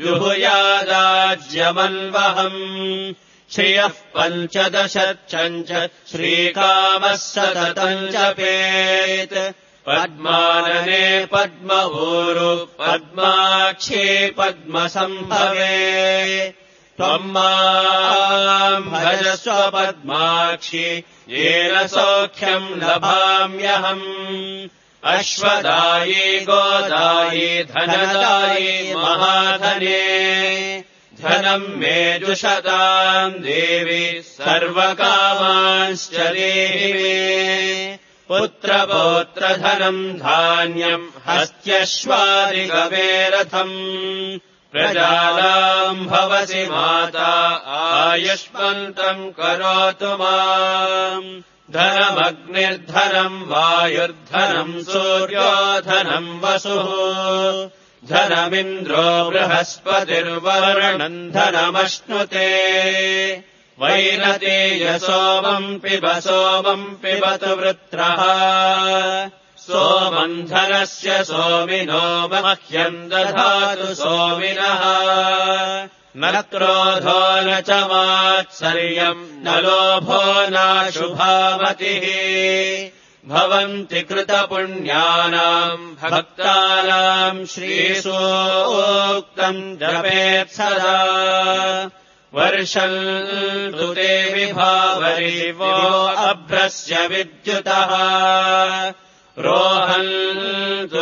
जुहुयादाज्यमन्वहम् श्रियः 15 च श्रीकामः सततम् जपेत् पद्मानने पद्मऊरु पद्माक्षी पद्मसम्भवे त्वम् माम् भजस्व पद्माक्षी येन सौख्यम् लभाम्यहम् अश्वदायी गोदायी धनदायी महाधने धनम् मे जुषताम् देवी सर्वकामांश्च देहि मे पुत्रपौत्रधनम् धान्यम् हस्त्यश्वादिगवेरथम् प्रजानाम् भवसि माता आयुष्मन्तम् करोतु माम् धनमग्निर्धनम् वायुर्धनम् सूर्योधनम् वसुः धनमिन्द्रो बृहस्पतिर्वरुणम् धनमश्नुते वैनतेय सोमम् पिबतु वृत्रः सोमम् धनस्य सोमिनो मह्यम् दधातु सोमिनः न क्रोधो न च मात्सर्यम् न लोभो नाशुभामतिः भवन्ति कृतपुण्यानाम् भक्तानाम् श्रीसूक्तम् जपेत् सदा वर्षन्तु ते विभावरिवो अभ्रस्य विद्युतः रोहन्तु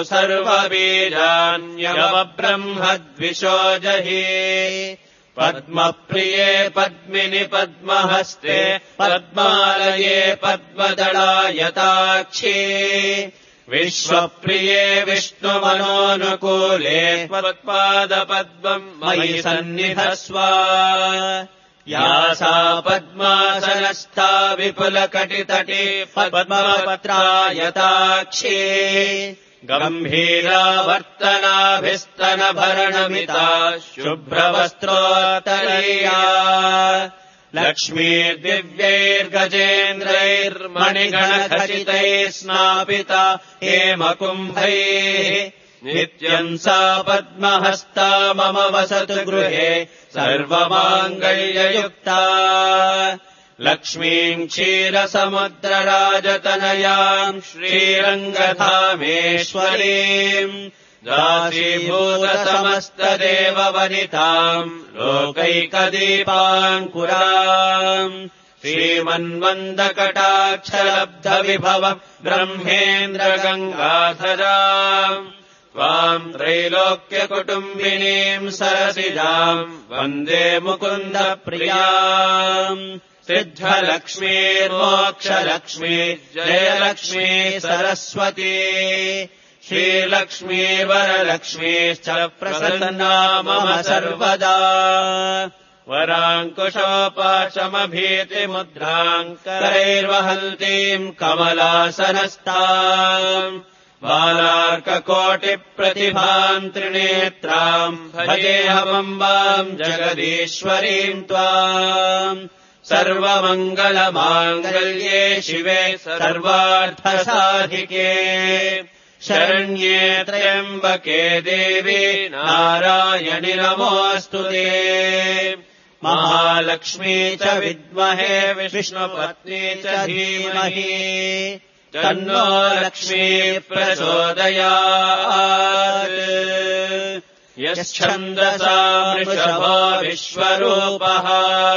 सर्वबीजान्यवब्रह्मद्विषो जहि पद्मप्रिये पद्मिनि पद्महस्ते पद्मालये पद्मदलायताक्षी विश्वप्रिये विष्णुमनोनुकूले त्वत्पादपद्मम् मयि सन्निधस्व या सा पद्मासनस्था विपुलकटितटे पद्मपत्रायताक्षी गम्भीरावर्तनाभिस्तनभरणमिता शुभ्रवस्त्रोत्तरीया लक्ष्मीर्दिव्यैर्गजेन्द्रैर्मणिगणखचितैः स्नापिता हेमकुम्भैः नित्यम् सा पद्महस्ता मम वसतु गृहे सर्वमाङ्गल्ययुक्ता लक्ष्मीम् क्षीरसमुद्रराजतनयाम् श्रीरङ्गधामेश्वरीम् दासीभूतसमस्तदेववनिताम् लोकैकदीपाङ्कुराम् श्रीमन्मन्दकटाक्षलब्धविभव ब्रह्मेन्द्रगङ्गाधराम् त्वाम् त्रैलोक्यकुटुम्बिनीम् सरसिजाम् वन्दे मुकुन्दप्रियाम् सिद्धलक्ष्मीर्मोक्षलक्ष्मी जयलक्ष्मी सरस्वती श्रीलक्ष्मी वरलक्ष्मीश्च प्रसन्ना मम सर्वदा वराङ्कुशोपाशमभीतिमुद्राम् करैर्वहन्तीम् कमलासनस्ताम् बालार्ककोटिप्रतिभाम् त्रिनेत्राम् भजेऽहमम्बाम् जगदीश्वरीम् त्वाम् सर्वमङ्गलमाङ्गल्ये शिवे सर्वार्थसाधिके शरण्ये त्र्यम्बके देवी नारायणि नमोऽस्तु ते महालक्ष्मी च विद्महे विष्णुपत्नी च धीमहि तन्नो लक्ष्मी प्रचोदयात् यश्छन्दसा वृषभो विश्वरूपः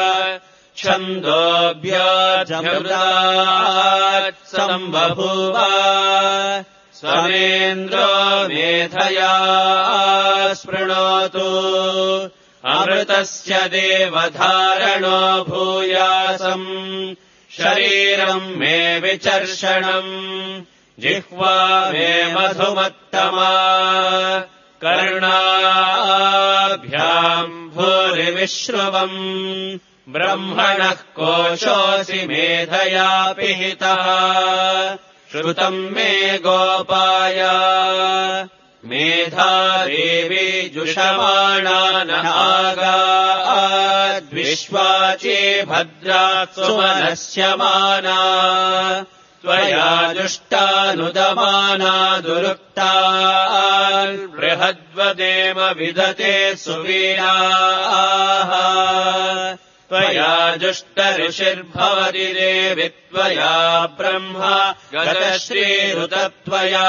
छन्दोऽभ्योऽध्यमृतात् सम्बभूव स्वमेन्द्रो मेधया स्पृणोतु अमृतस्य देवधारणो भूयासम् शरीरम् मे विचर्षणम् जिह्वा मे मधुमत्तमा कर्णाभ्याम् भूरिविश्रुवम् ब्रह्मणः कोशोऽसि मेधया पिहितः श्रुतम् मे गोपाय मेधा देवी जुषमाणा न आगाद्विश्वाची भद्रात् सुमनस्यमाना त्वया जुष्टानुदमाना दुरुक्तान् बृहद्वदेम विदते सुवीराः त्वया जुष्टऋषिर्भवति देवि त्वया ब्रह्मा गतश्रीरुतत्वया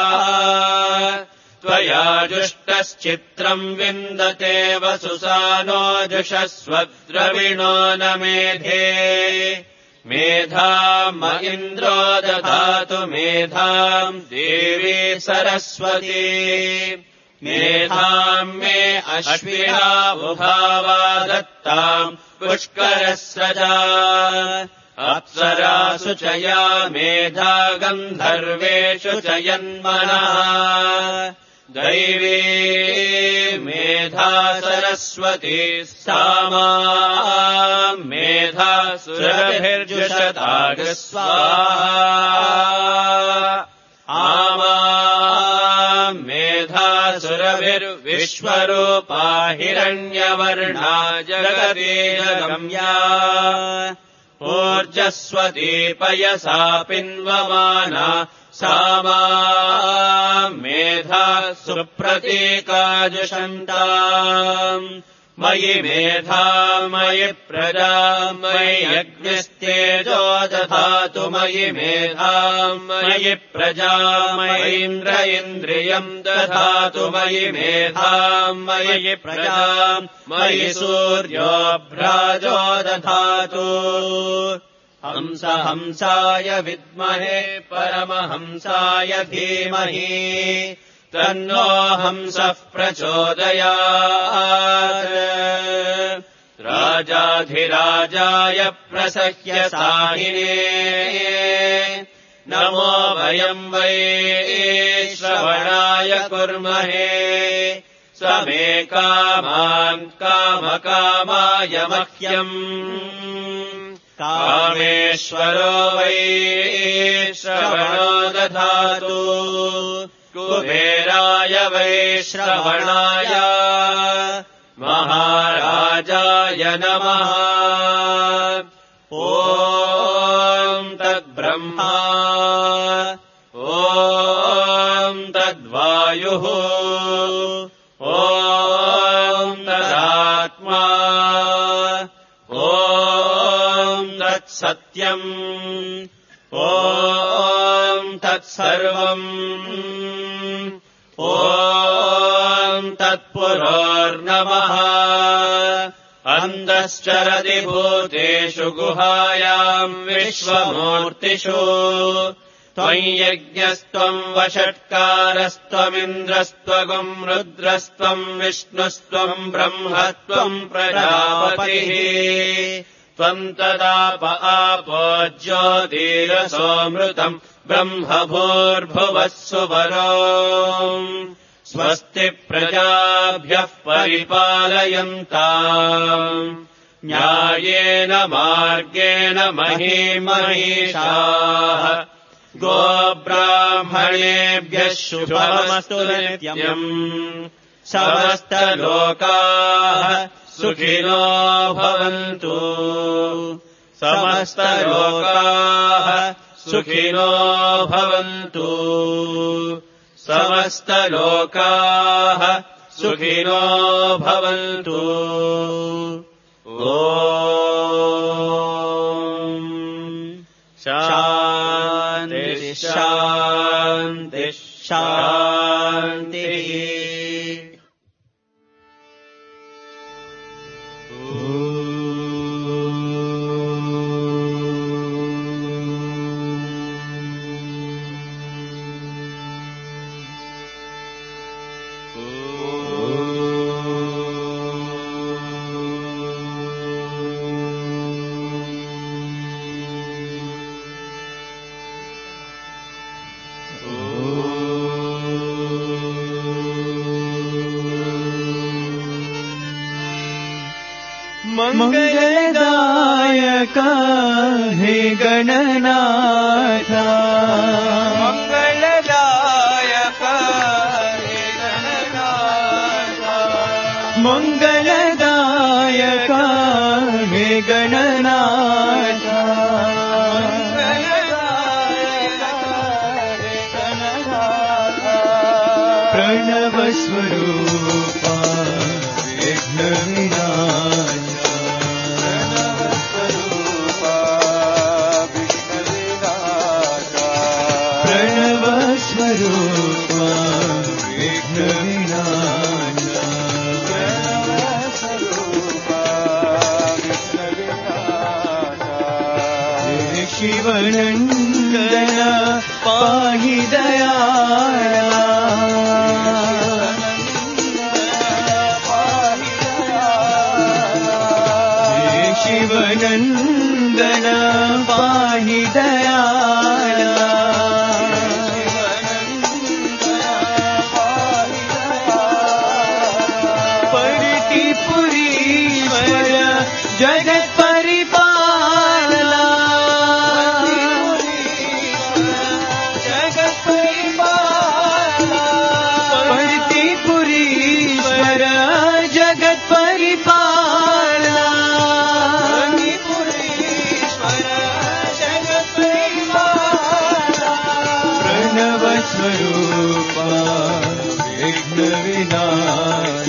त्वया जुष्टश्चित्रम् विन्दते वसुसानो जुषस्वद्रविणो न मेधे मेधाम् इन्द्रो दधातु मेधाम् देवी सरस्वती मेधाम् मे अश्विना उभावा दत्ताम् पुष्करस्रजा अप्सरासु च या मेधा गन्धर्वेषु च यन्मनः दैवी मेधा सरस्वती सामा मेधा सुरभिर्जुषतागस्वाहा आमा मेधा सुरभिर्विश्वरूपा हिरण्यवर्णा जगतीजगम्या ऊर्जस्वती पयसा पिन्वमाना सामा मेधा सुप्रतीकाजुषन्ताम् मयि मेधा मयि प्रजा मयि यज्ञस्तेजो दधातु मयि मेधा मयि प्रजा मयीन्द्र इन्द्रियम् दधातु मयि मेधा मयि प्रजा मयि सूर्यो भ्राजो दधातु हंस हंसाय विद्महे परमहंसाय धीमहि तन्नो हंसः प्रचोदयात् राजाधिराजाय प्रसह्य साहिने नमो वयम् वै श्रवणाय कुर्महे समे कामान् कामकामाय मह्यम् कामेश्वरो वै श्रवणो दधातु कुबेराय वै श्रवणाय महाराजाय नमः ॐ तद्ब्रह्मा ॐ तद्वायुः ॐ तदात्मा ॐ तत्सत्यम् ॐ तत्सर्वम् ॐ तत्पुरोर्नमः अन्तश्चरति भूतेषु गुहायाम् विश्वमूर्तिषु त्वम् यज्ञस्त्वम् वषट्कारस्त्वमिन्द्रस्त्वगुम् रुद्रस्त्वम् विष्णुस्त्वम् ब्रह्मत्वम् प्रजापतिः त्वम् तदाप आपो ज्योतिरसोऽमृतम् ब्रह्म भूर्भुवः सुवरो स्वस्ति प्रजाभ्यः परिपालयन्ताम् न्यायेन मार्गेण महीमहीषाः गोब्राह्मणेभ्यः शुभमस्तु नित्यम् समस्तलोकाः सुखिनो भवन्तु समस्तलोकाः सुखिनो भवन्तु समस्तलोकाः सुखिनो भवन्तु ॐ शान्तिः शान्तिः शान्तिः मंगलदायक हे गणनाथ मंगलदायक हे गणनाथ मंगलदायक हे गणनाथ प्रणव स्वरूप विघ्न विनाश प्रणव स्वरूप विघ्न विनाश शिवनंदन पाहि दयाला शिवनंदन पाहि दयाला परितिपुरीश्वर जगत परिपाला परितिपुरीश्वर जगत परिपाला प्रणव स्वरूप विघ्न विनाश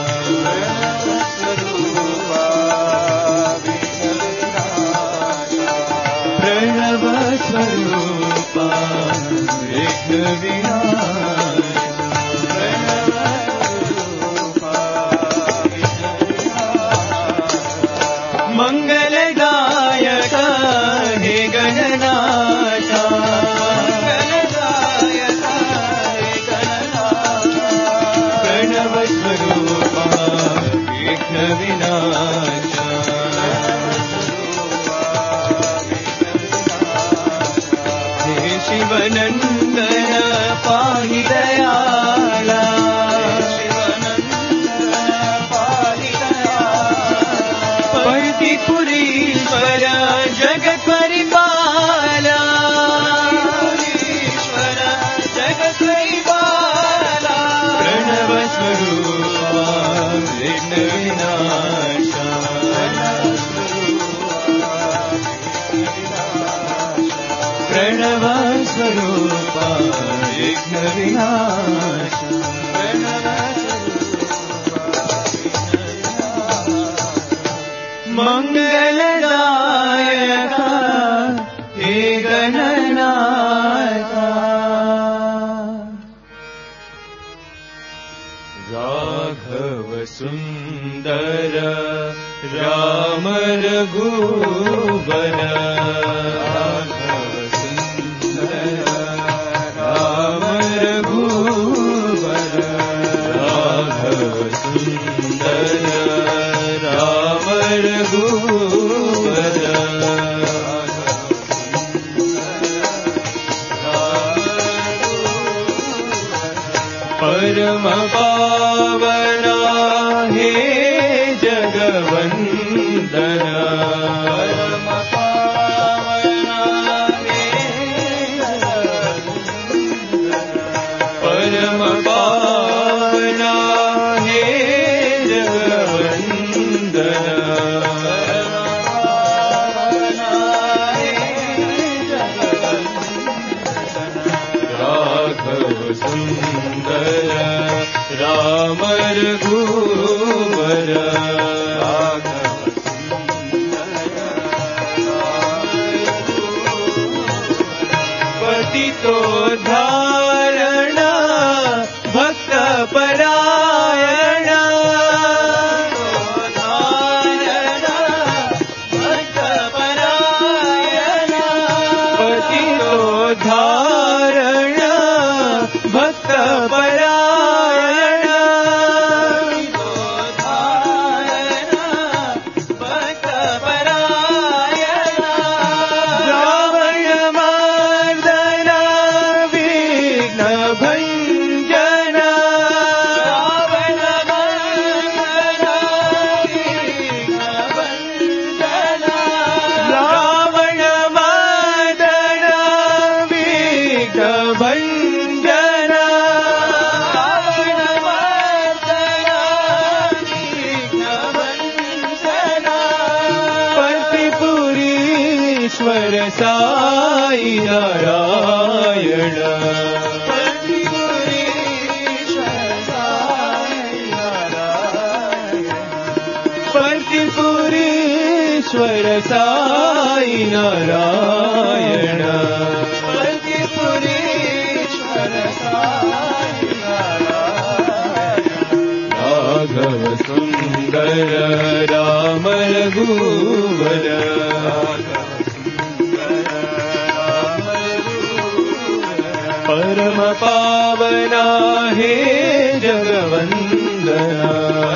प्रणव स्वरूप विघ्न विनाश मंगलदायक हे गणनाथ प्रणव स्वरूप विघ्न विनाश हे शिवनंदन पाहि दयाला परितिपुरीश्वर जगत परिपाला प्रणव स्वरूप विघ्न विनाश प्रणव स्वरूप विघ्न विनाश मंगलदायक हे गणनाथ राघव सुंदर राम रघुवर राघव सुंदर राम रघुवर राघव सुंदर राम रघुवर परम पावना हे जगवंदन परम पावना हे परम पावना हे जगवंदन राघव सुंदर राम रघुवर पतितो धारण भक्त परायण पतितो धारण भक्त परायण रावण मर्दन साई नारायण पंतिपुरीश्वर साई नारायण पंतिपुरीश्वर साई नारायण राघव सुंदर राम रघुवर परम पावना हे जगवंदना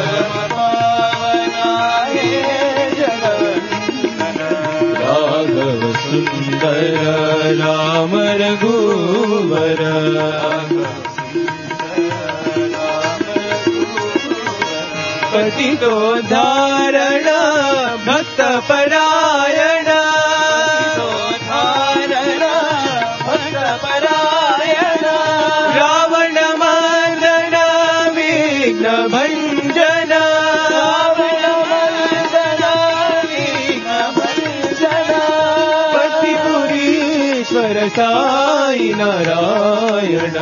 राघव सुंदर राम रघुवर पतितो धारण भक्त परायण रावण मर्दन विघ्न भंजन पंतिपुरीश्वर साई नारायण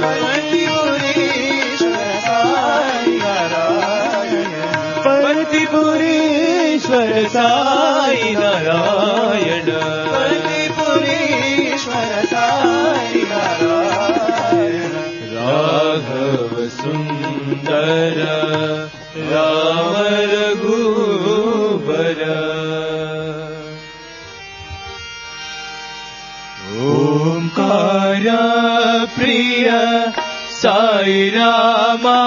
पंतिपुरीश्वर साई नारायण पंतिपुरीश्वर साई नारायण राघव सुंदर राम रघुवर ओंकार प्रिय साई रामा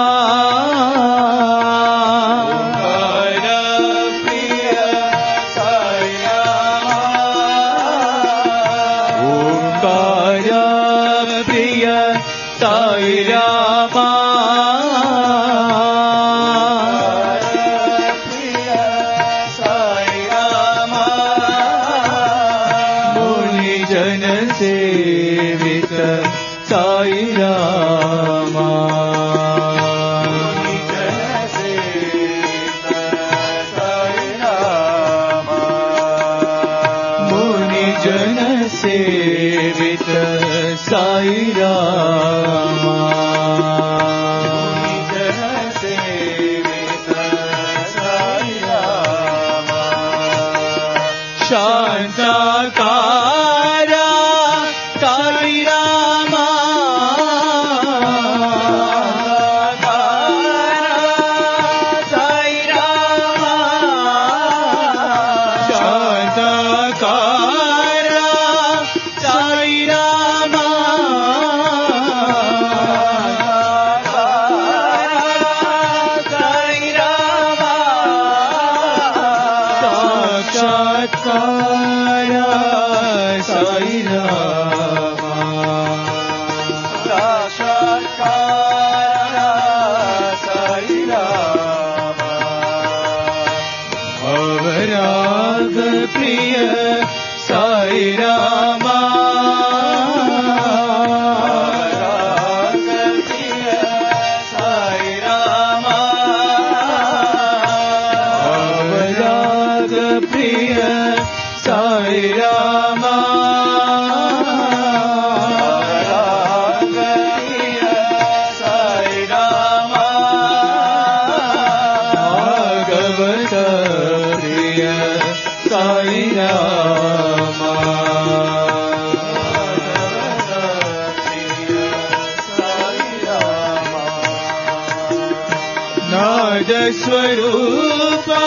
स्वरूपा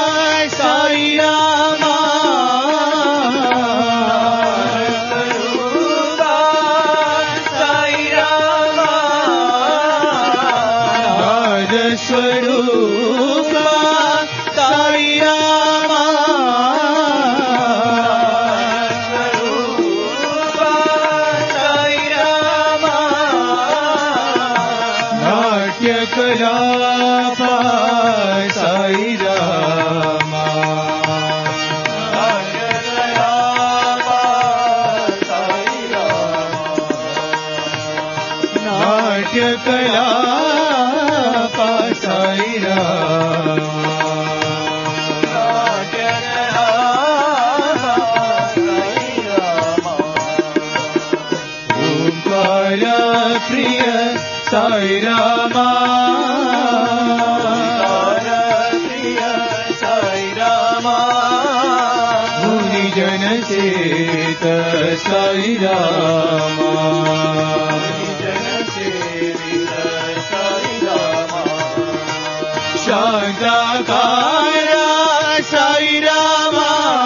साई रामा स्वरूपा साई रामा नाद स्वरूपा साई रामा स्वरूपा साई रामा नाट्य कला साई रामा नाट्य कला साई रामा प्रिय साई रामा प्रिय साई रामा मुनि जन सेवित साई रामा जन सेवित साई रामा शांताकार साई रामा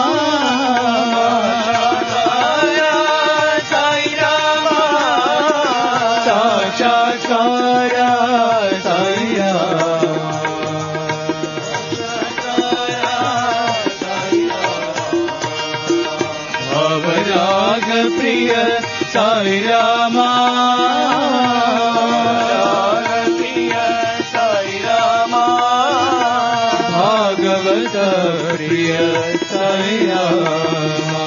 प्रिय साई रामा प्रिय साई रामा भागवत प्रिय साई रामा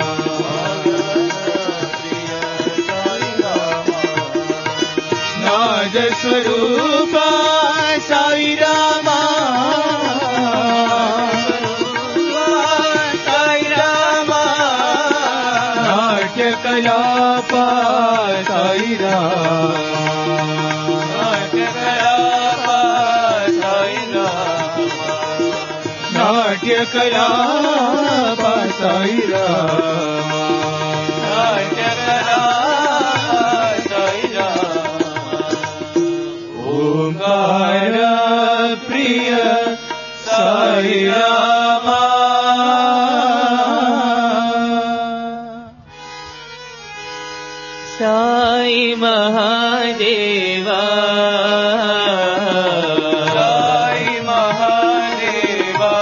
नाद स्वरूप साई रामा कलाप साई रामा कलाप साई रामा नाट्य कलाप साई रामा नाट्य कलाप साई रामा ओंकार प्रिय साई रामा साई महादेवा साई महादेवा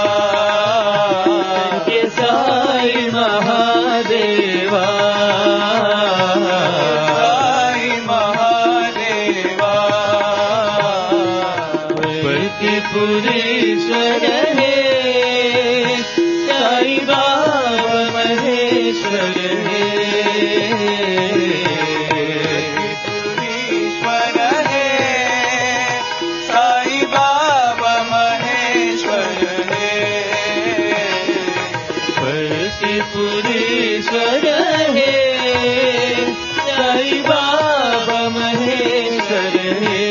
साई महादेवा साई महादेवा प्रतिपुरेश्वर है साई बाबा महेश्वर है पुरेश्वर है साई बाबा महेश्वर है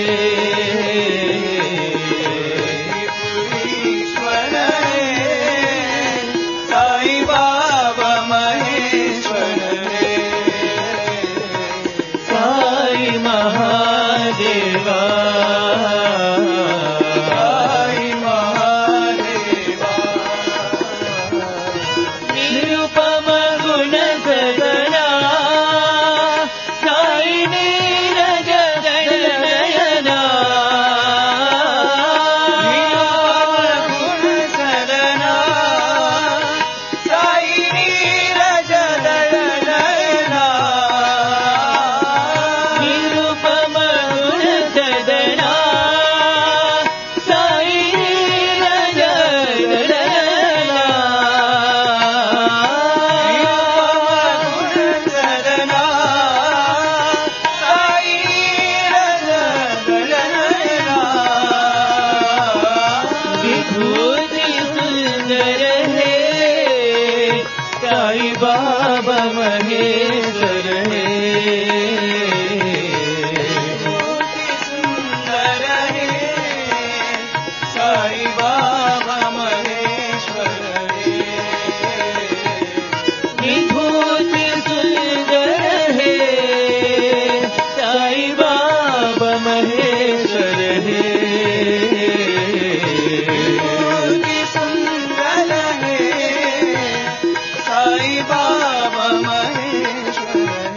पुरेश्वर है साई बाबा महेश्वर है साई महादेवा बाबा महेश्वर है सुंदर है साई बाबा महेश्वर है विभूति सुंदर है साई बाबा महेश्वर है सुंदर है साई बाबा महेश्वर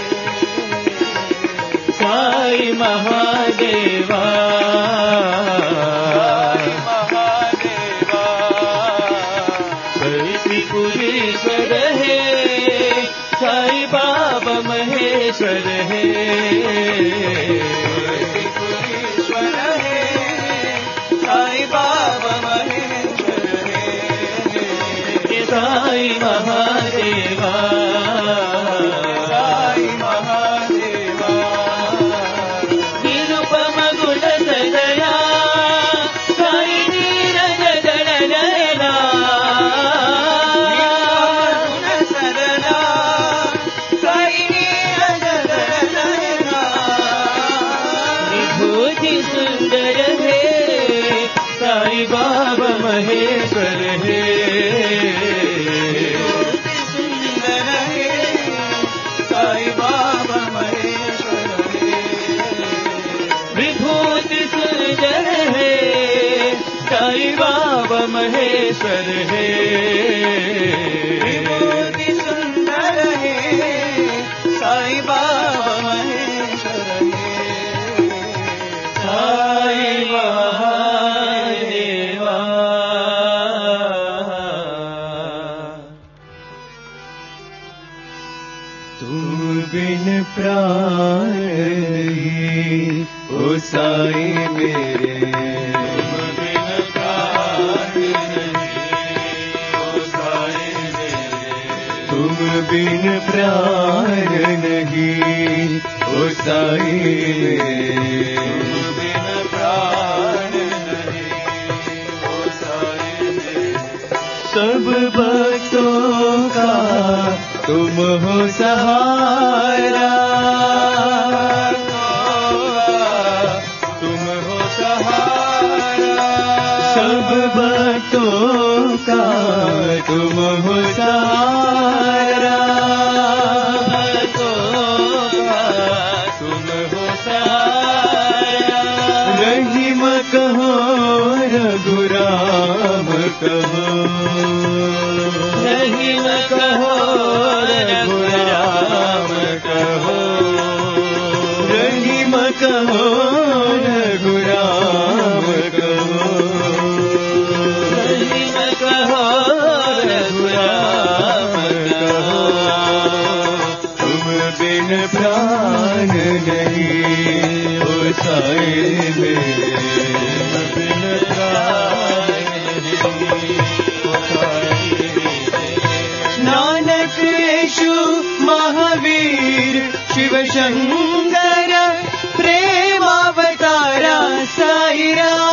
साई महादेवा पुरेश्वर है साई बाबा महेश्वर है पुरेश्वर है साई बाबा महेश्वर है साई महादेवा साई महादेवा निरुपम गुण सदया साई नीरज जन नयना साई नीरज जन नयना महेश्वर हे विभूति सुंदर हे साईं बाबा महेश्वर हे साई महादेवा तू बिन प्राण नहीं ओ साई मेरे बिन प्राण नहीं ओ साई मेरे तुम बिन प्राण नहीं ओ साई मेरे बिन प्राण नहीं ओ साई मेरे सब भक्तों का तुम हो सहारा तुम हो सहारा सब भक्तों का तुम हो सहारा तुम हो सहारा रहीम कहो रघुराम कहो रहीम कहो रघुराम कहो रहीम कहो रघुराम कहो रहीम कहो रघुराम कहो तुम बिन प्राण नहीं ओ साई मेरे बिन प्राण नहीं ओ साई नानक यीशु महावीर शिव शंकर प्रेमावतारा साई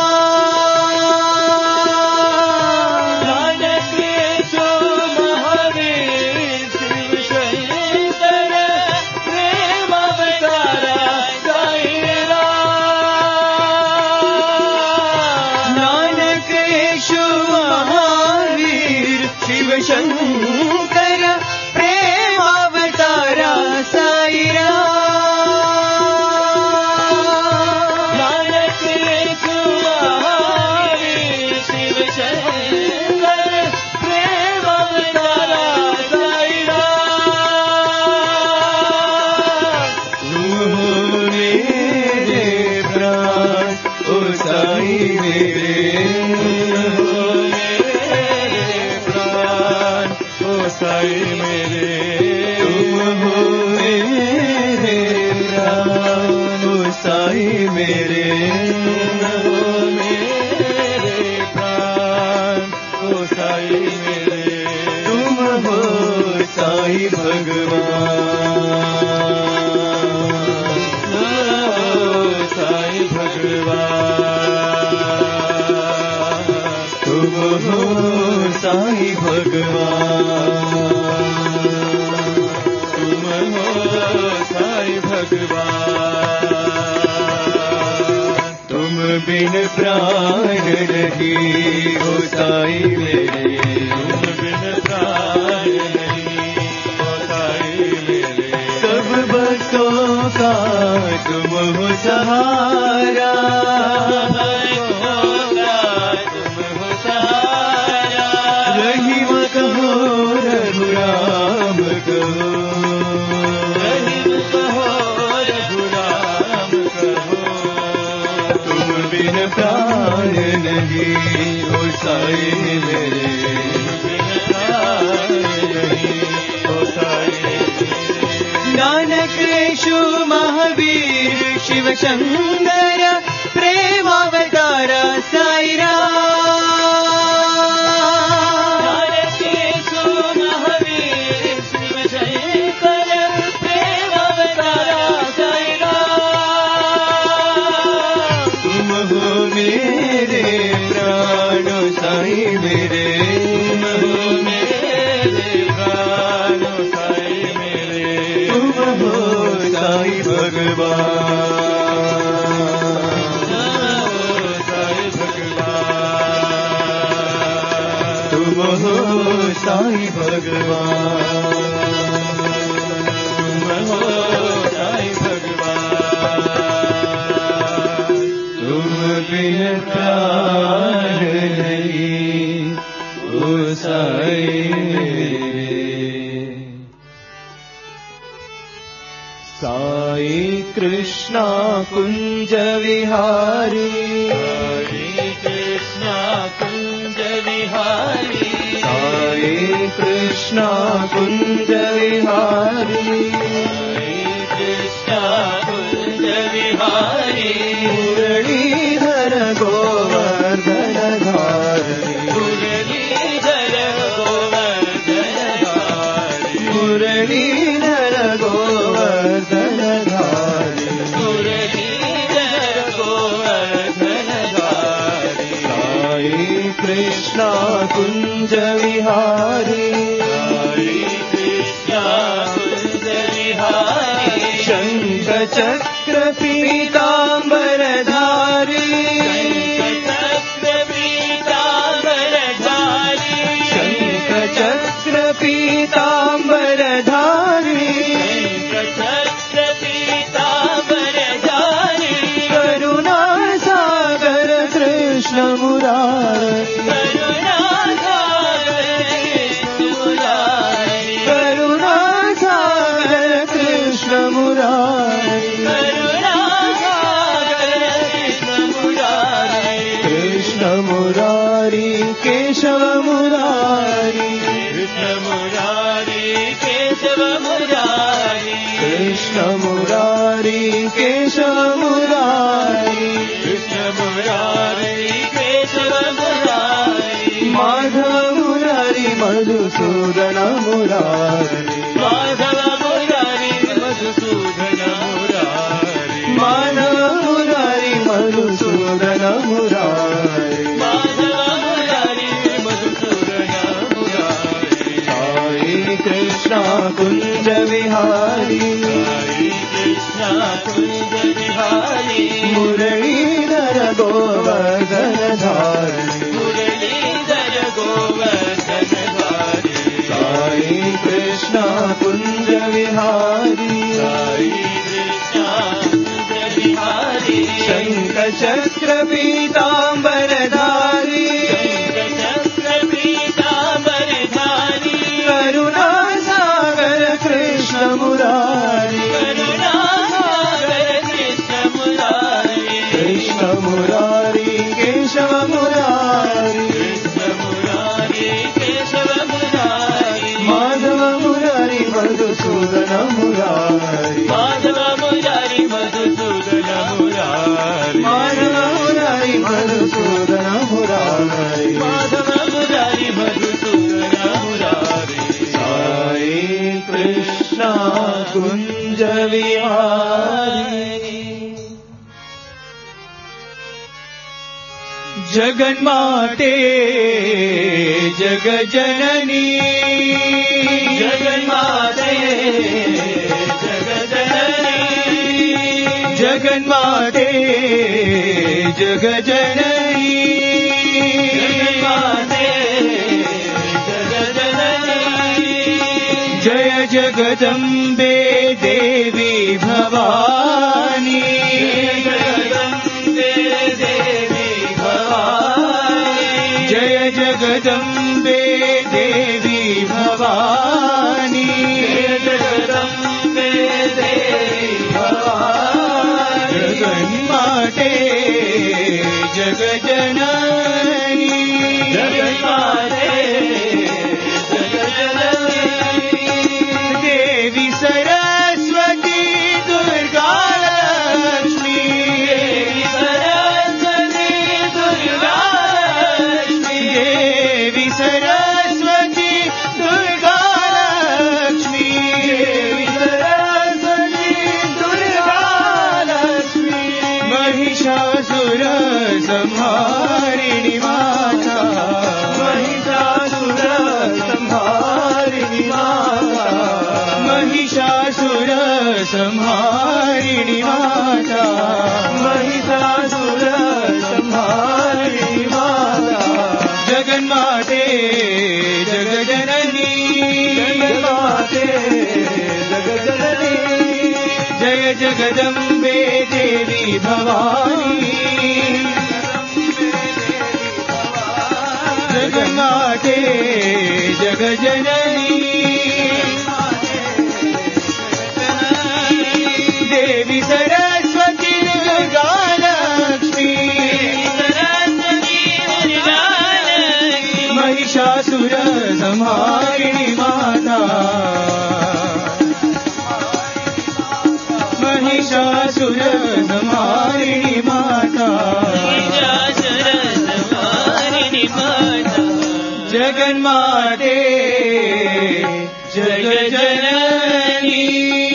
राम नानक यीशु महावीर शिव शंकर प्रेम अवतारा साई राम नानक यीशु महावीर शिव शंकर प्रेमावतारा साई राम नानक यीशु महावीर शिव शंकर प्रेम अवतारा साई राम तुम हो मेरे प्राण ओ साई मेरे प्राण ओ साई मेरे तुम हो मेरे प्राण ओ साई मेरे प्राण ओ साई मेरे तुम हो साई भगवान साई भगवान तुम हो साई भगवान तुम हो साई भगवान तुम बिन प्राण नहीं हो साई मेरे तुम बिन प्राण नहीं हो साई मेरे सब भक्तों का तुम हो सहारा तुम हो सहारा रहीम कहो रघुराम कहो रहीम कहो रघुराम कहो तुम बिन प्राण नहीं हो साई मेरे बिन प्राण नहीं हो साई नानक यीशु महावीर शिव शंकर प्रेमावतारा साई राम नानक यीशु महावीर शिव शंकर प्रेम अवतारा साई राम तुम हो मेरे प्राण साई मेरे तुम हो मेरे प्राण साई मेरे तुम हो साई भगवान साई भगवान तुम हो साई भगवान तुम हो साई भगवान तुम बिन प्राण नहीं ओ साई कृष्णा कुंज विहारी, साई कृष्णा कुंज विहारी, साई कृष्णा कुंज विहारी, साई कृष्णा कुंज विहारी, मुरलीधर गोवर्धन धारी, मुरलीधर गोवर्धन धारी, मुरलीधर गोवर्धन धारी, मुरलीधर गोवर्धन धारी, साई कृष्णा कुंज विहारी, साई कृष्णा कुंज विहारी, शंख चक्र पीतांबर धारी, चक्र पीतांबर धारी, शंख चक्र पीतांबर धारी, चक्र पीतांबर धारी, करुणा सागर कृष्ण मुरारी, करुणा सागर कृष्ण मुरारी, करुणा सागर कृष्ण मुरारी, करुणा सागर कृष्ण मुरारी, कृष्ण मुरारी केशव मुरारी, कृष्ण मुरारी केशव मुरारी, कृष्ण मुरारी केशव मुरारी, कृष्ण मुरारी केशव मुरारी, माधव मुरारी मधुसूदन मुरारी, माधव मुरारी मधुसूदन मुरारी, माधव मुरारी मधुसूदन मुरारी, माधव मुरारी मधुसूदन मुरारी, साई कृष्णा कुंज विहारी, साई कृष्णा कुंज विहारी, मुरलीधर गोवर्धन धारी, मुरलीधर गोवर्धन धारी, साई कृष्णा कुंज विहारी, साई कृष्णा कुंज विहारी, शंख चक्र पीतांबर धारी, चक्र पीतांबर धारी, करुणा सागर कृष्ण मुरारी, करुणा सागर कृष्ण मुरारी, कृष्ण मुरारी केशव मुरारी, कृष्ण मुरारी केशव मुरारी, माधव मुरारी मधुसूदन मुरारी, माधव मुरारी मधुसूदन मुरारी, माधव मुरारी मधुसूदन मुरारी, माधव मुरारी मधुसूदन मुरारी, साई कृष्णा कुंज विहारी, जगन्माते जग जननी, जगन्माते जग जननी, जगन्माते जग जननी, जगन्माते जग जननी, जय जगदम्बे देवी भवानी, जगदम्बे देवी भवानी, जय जगदम्बे देवी भवानी, जगदम्बे देवी भवानी, जगन्माते जग जननी, जगन्माते जग जननी, देवी सरस्वती दुर्गा लक्ष्मी, देवी सरस्वती दुर्गा लक्ष्मी, देवी सरस्वती दुर्गा लक्ष्मी, देवी सरस्वती दुर्गा लक्ष्मी, महिषासुर संहारिणी माता, महिषासुर संहारिणी माता, महिषासुर संहारिणी माता, महिषासुर संहारिणी माता, जगन्माते जग जननी, जगन्माते जग जननी, जय जगदम्बे देवी भवानी, जगन्माते जग जननी, देवी सरस्वती दुर्गा लक्ष्मी महिषासुर संहारिणी माता महिषासुर संहारिणी माता जगन्माते जगजननी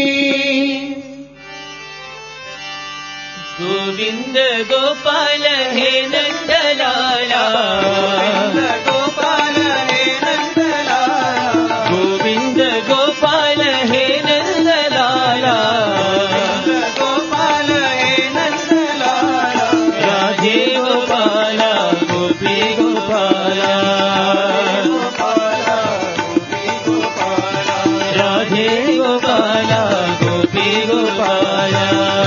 गोविंद गोपाल हे नंदलाला गोपाल हे नंदलाला गोविंद गोपाल हे नंदलाला गोपाल हे नंदलाला राधे गोपाला गोपी गोपाला राधे गोपाला गोपी गोपाला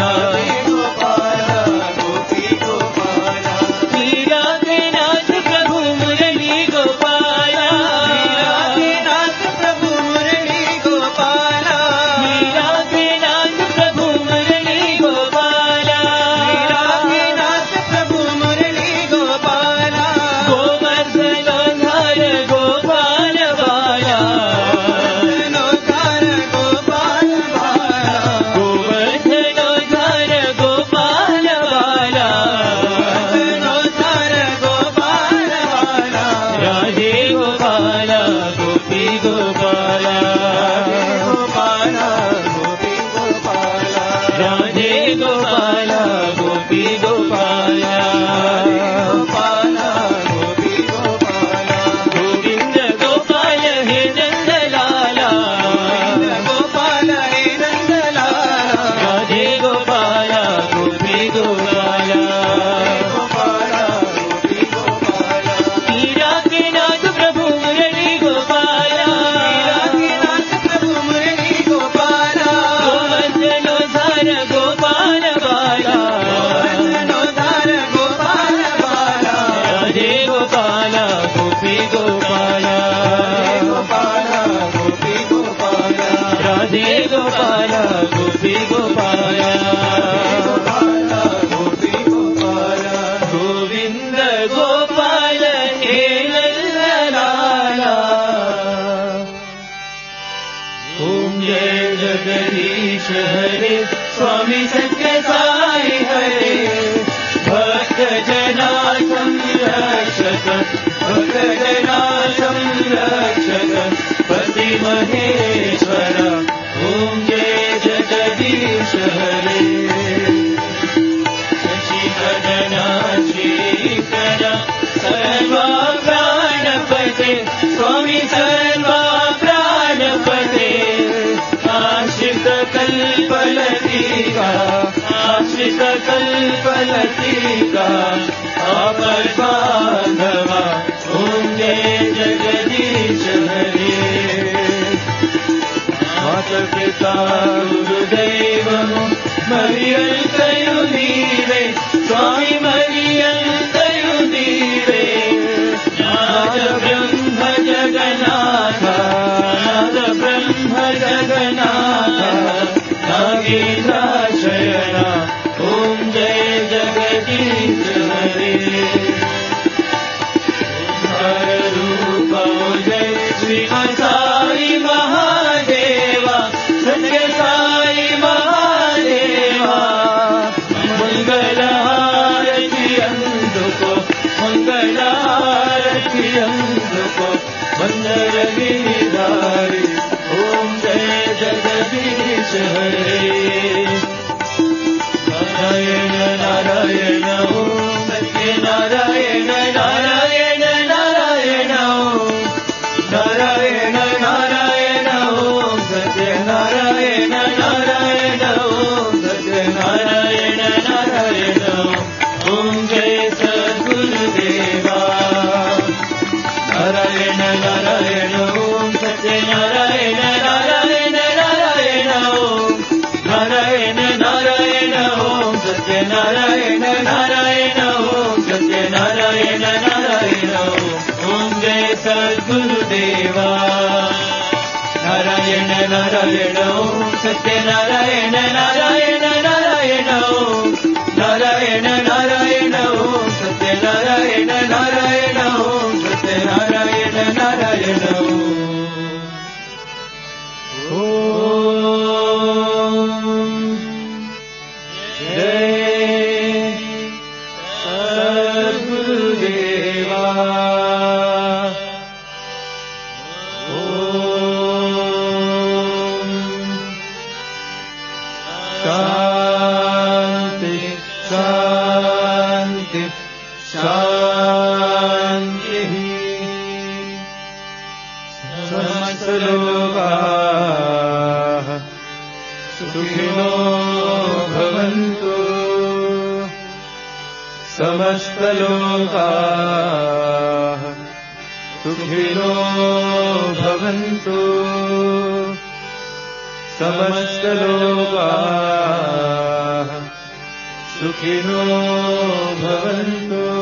मीरा के नाथ प्रभु मुरली गोपाला नाथ प्रभु मुरली गोपाला मीरा के नाथ प्रभु मुरली गोपाला नाथ प्रभु मुरली गोपाला गोवर्धनोद्धार गोपाल बाला नोधार गोपाल बाला गोवर्धनोद्धार गोपाल बाला नोधार गोपाल बाला राधे गोपाला गोपी गोपाला गोपाला गोपी गोपाला राधे गोपाला गोपी गोपाला गोपाला गोपी गोपाला गोविंद गोपाल हे नंदलाला गोपाल हे नंदलाला राधे गोपाला गोपी गोपाला गोपाला गोपी गोपाला मीरा के नाथ प्रभु मुरली गोपाला नाथ प्रभु मुरली गोपाला गोवर्धनोद्धार गोपाल बाला नोधार गोपाल बाला राधे गोपाला गोपी गोपाला गोपाला गोपी गोपाला राधे गोपाला गोपी गोपाला गोपाला गोपी गोपाला गोविंद गोपाल हे नंदलाला ओम जय जगदीश हरे स्वामी सत्य साई हरे भक्त जना संरक्षक भक्त जना संरक्षक पति महेश्वर ओम जय जगदीश हरे शशिवदना श्रीकरा सर्वा प्राणपते स्वामी सर्वा प्राणपते आश्रित कल्पलतिका आश्रित कल्पलतिका अपर बांधवा ओम जय जगदीश हरे माता पिता गुरुदेव मरियंतयु नीवे स्वामी मरियंतयुनीवे नाद ब्रह्म जगन्नाथ नाद ब्रह्म जगन्नाथ नागेन्द्र शयना ओम जय जगदीश हरे रूप जय श्री साई महादेवा सत्य साई महादेवा मंगलारती अंधुको मंगलारती अंधुको मंदर गिरिधारी ओम जय जगदीश हरे नारायण नारायण ओम सत्य नारायण नारायण नारायण ओम नारायण नारायण ओम सत्य नारायण नारायण ओम सत्य नारायण नारायण ओम जय सद्गुरुदेवा नारायण नारायण ओम सत्य नारायण नारायण नारायण ओम नारायण नारायण ओम सत्य नारायण नारायण ओम सत्य नारायण नारायण ओम जय सद्गुरुदेवा नारायण नारायण ओम सत्य नारायण नारायण नारायण शांति शांति शांति। समस्त लोकाः सुखिनो भवन्तु। समस्त लोकाः सुखिनो भवन्तु। समस्त लोकाः सुखिनो भवन्तु।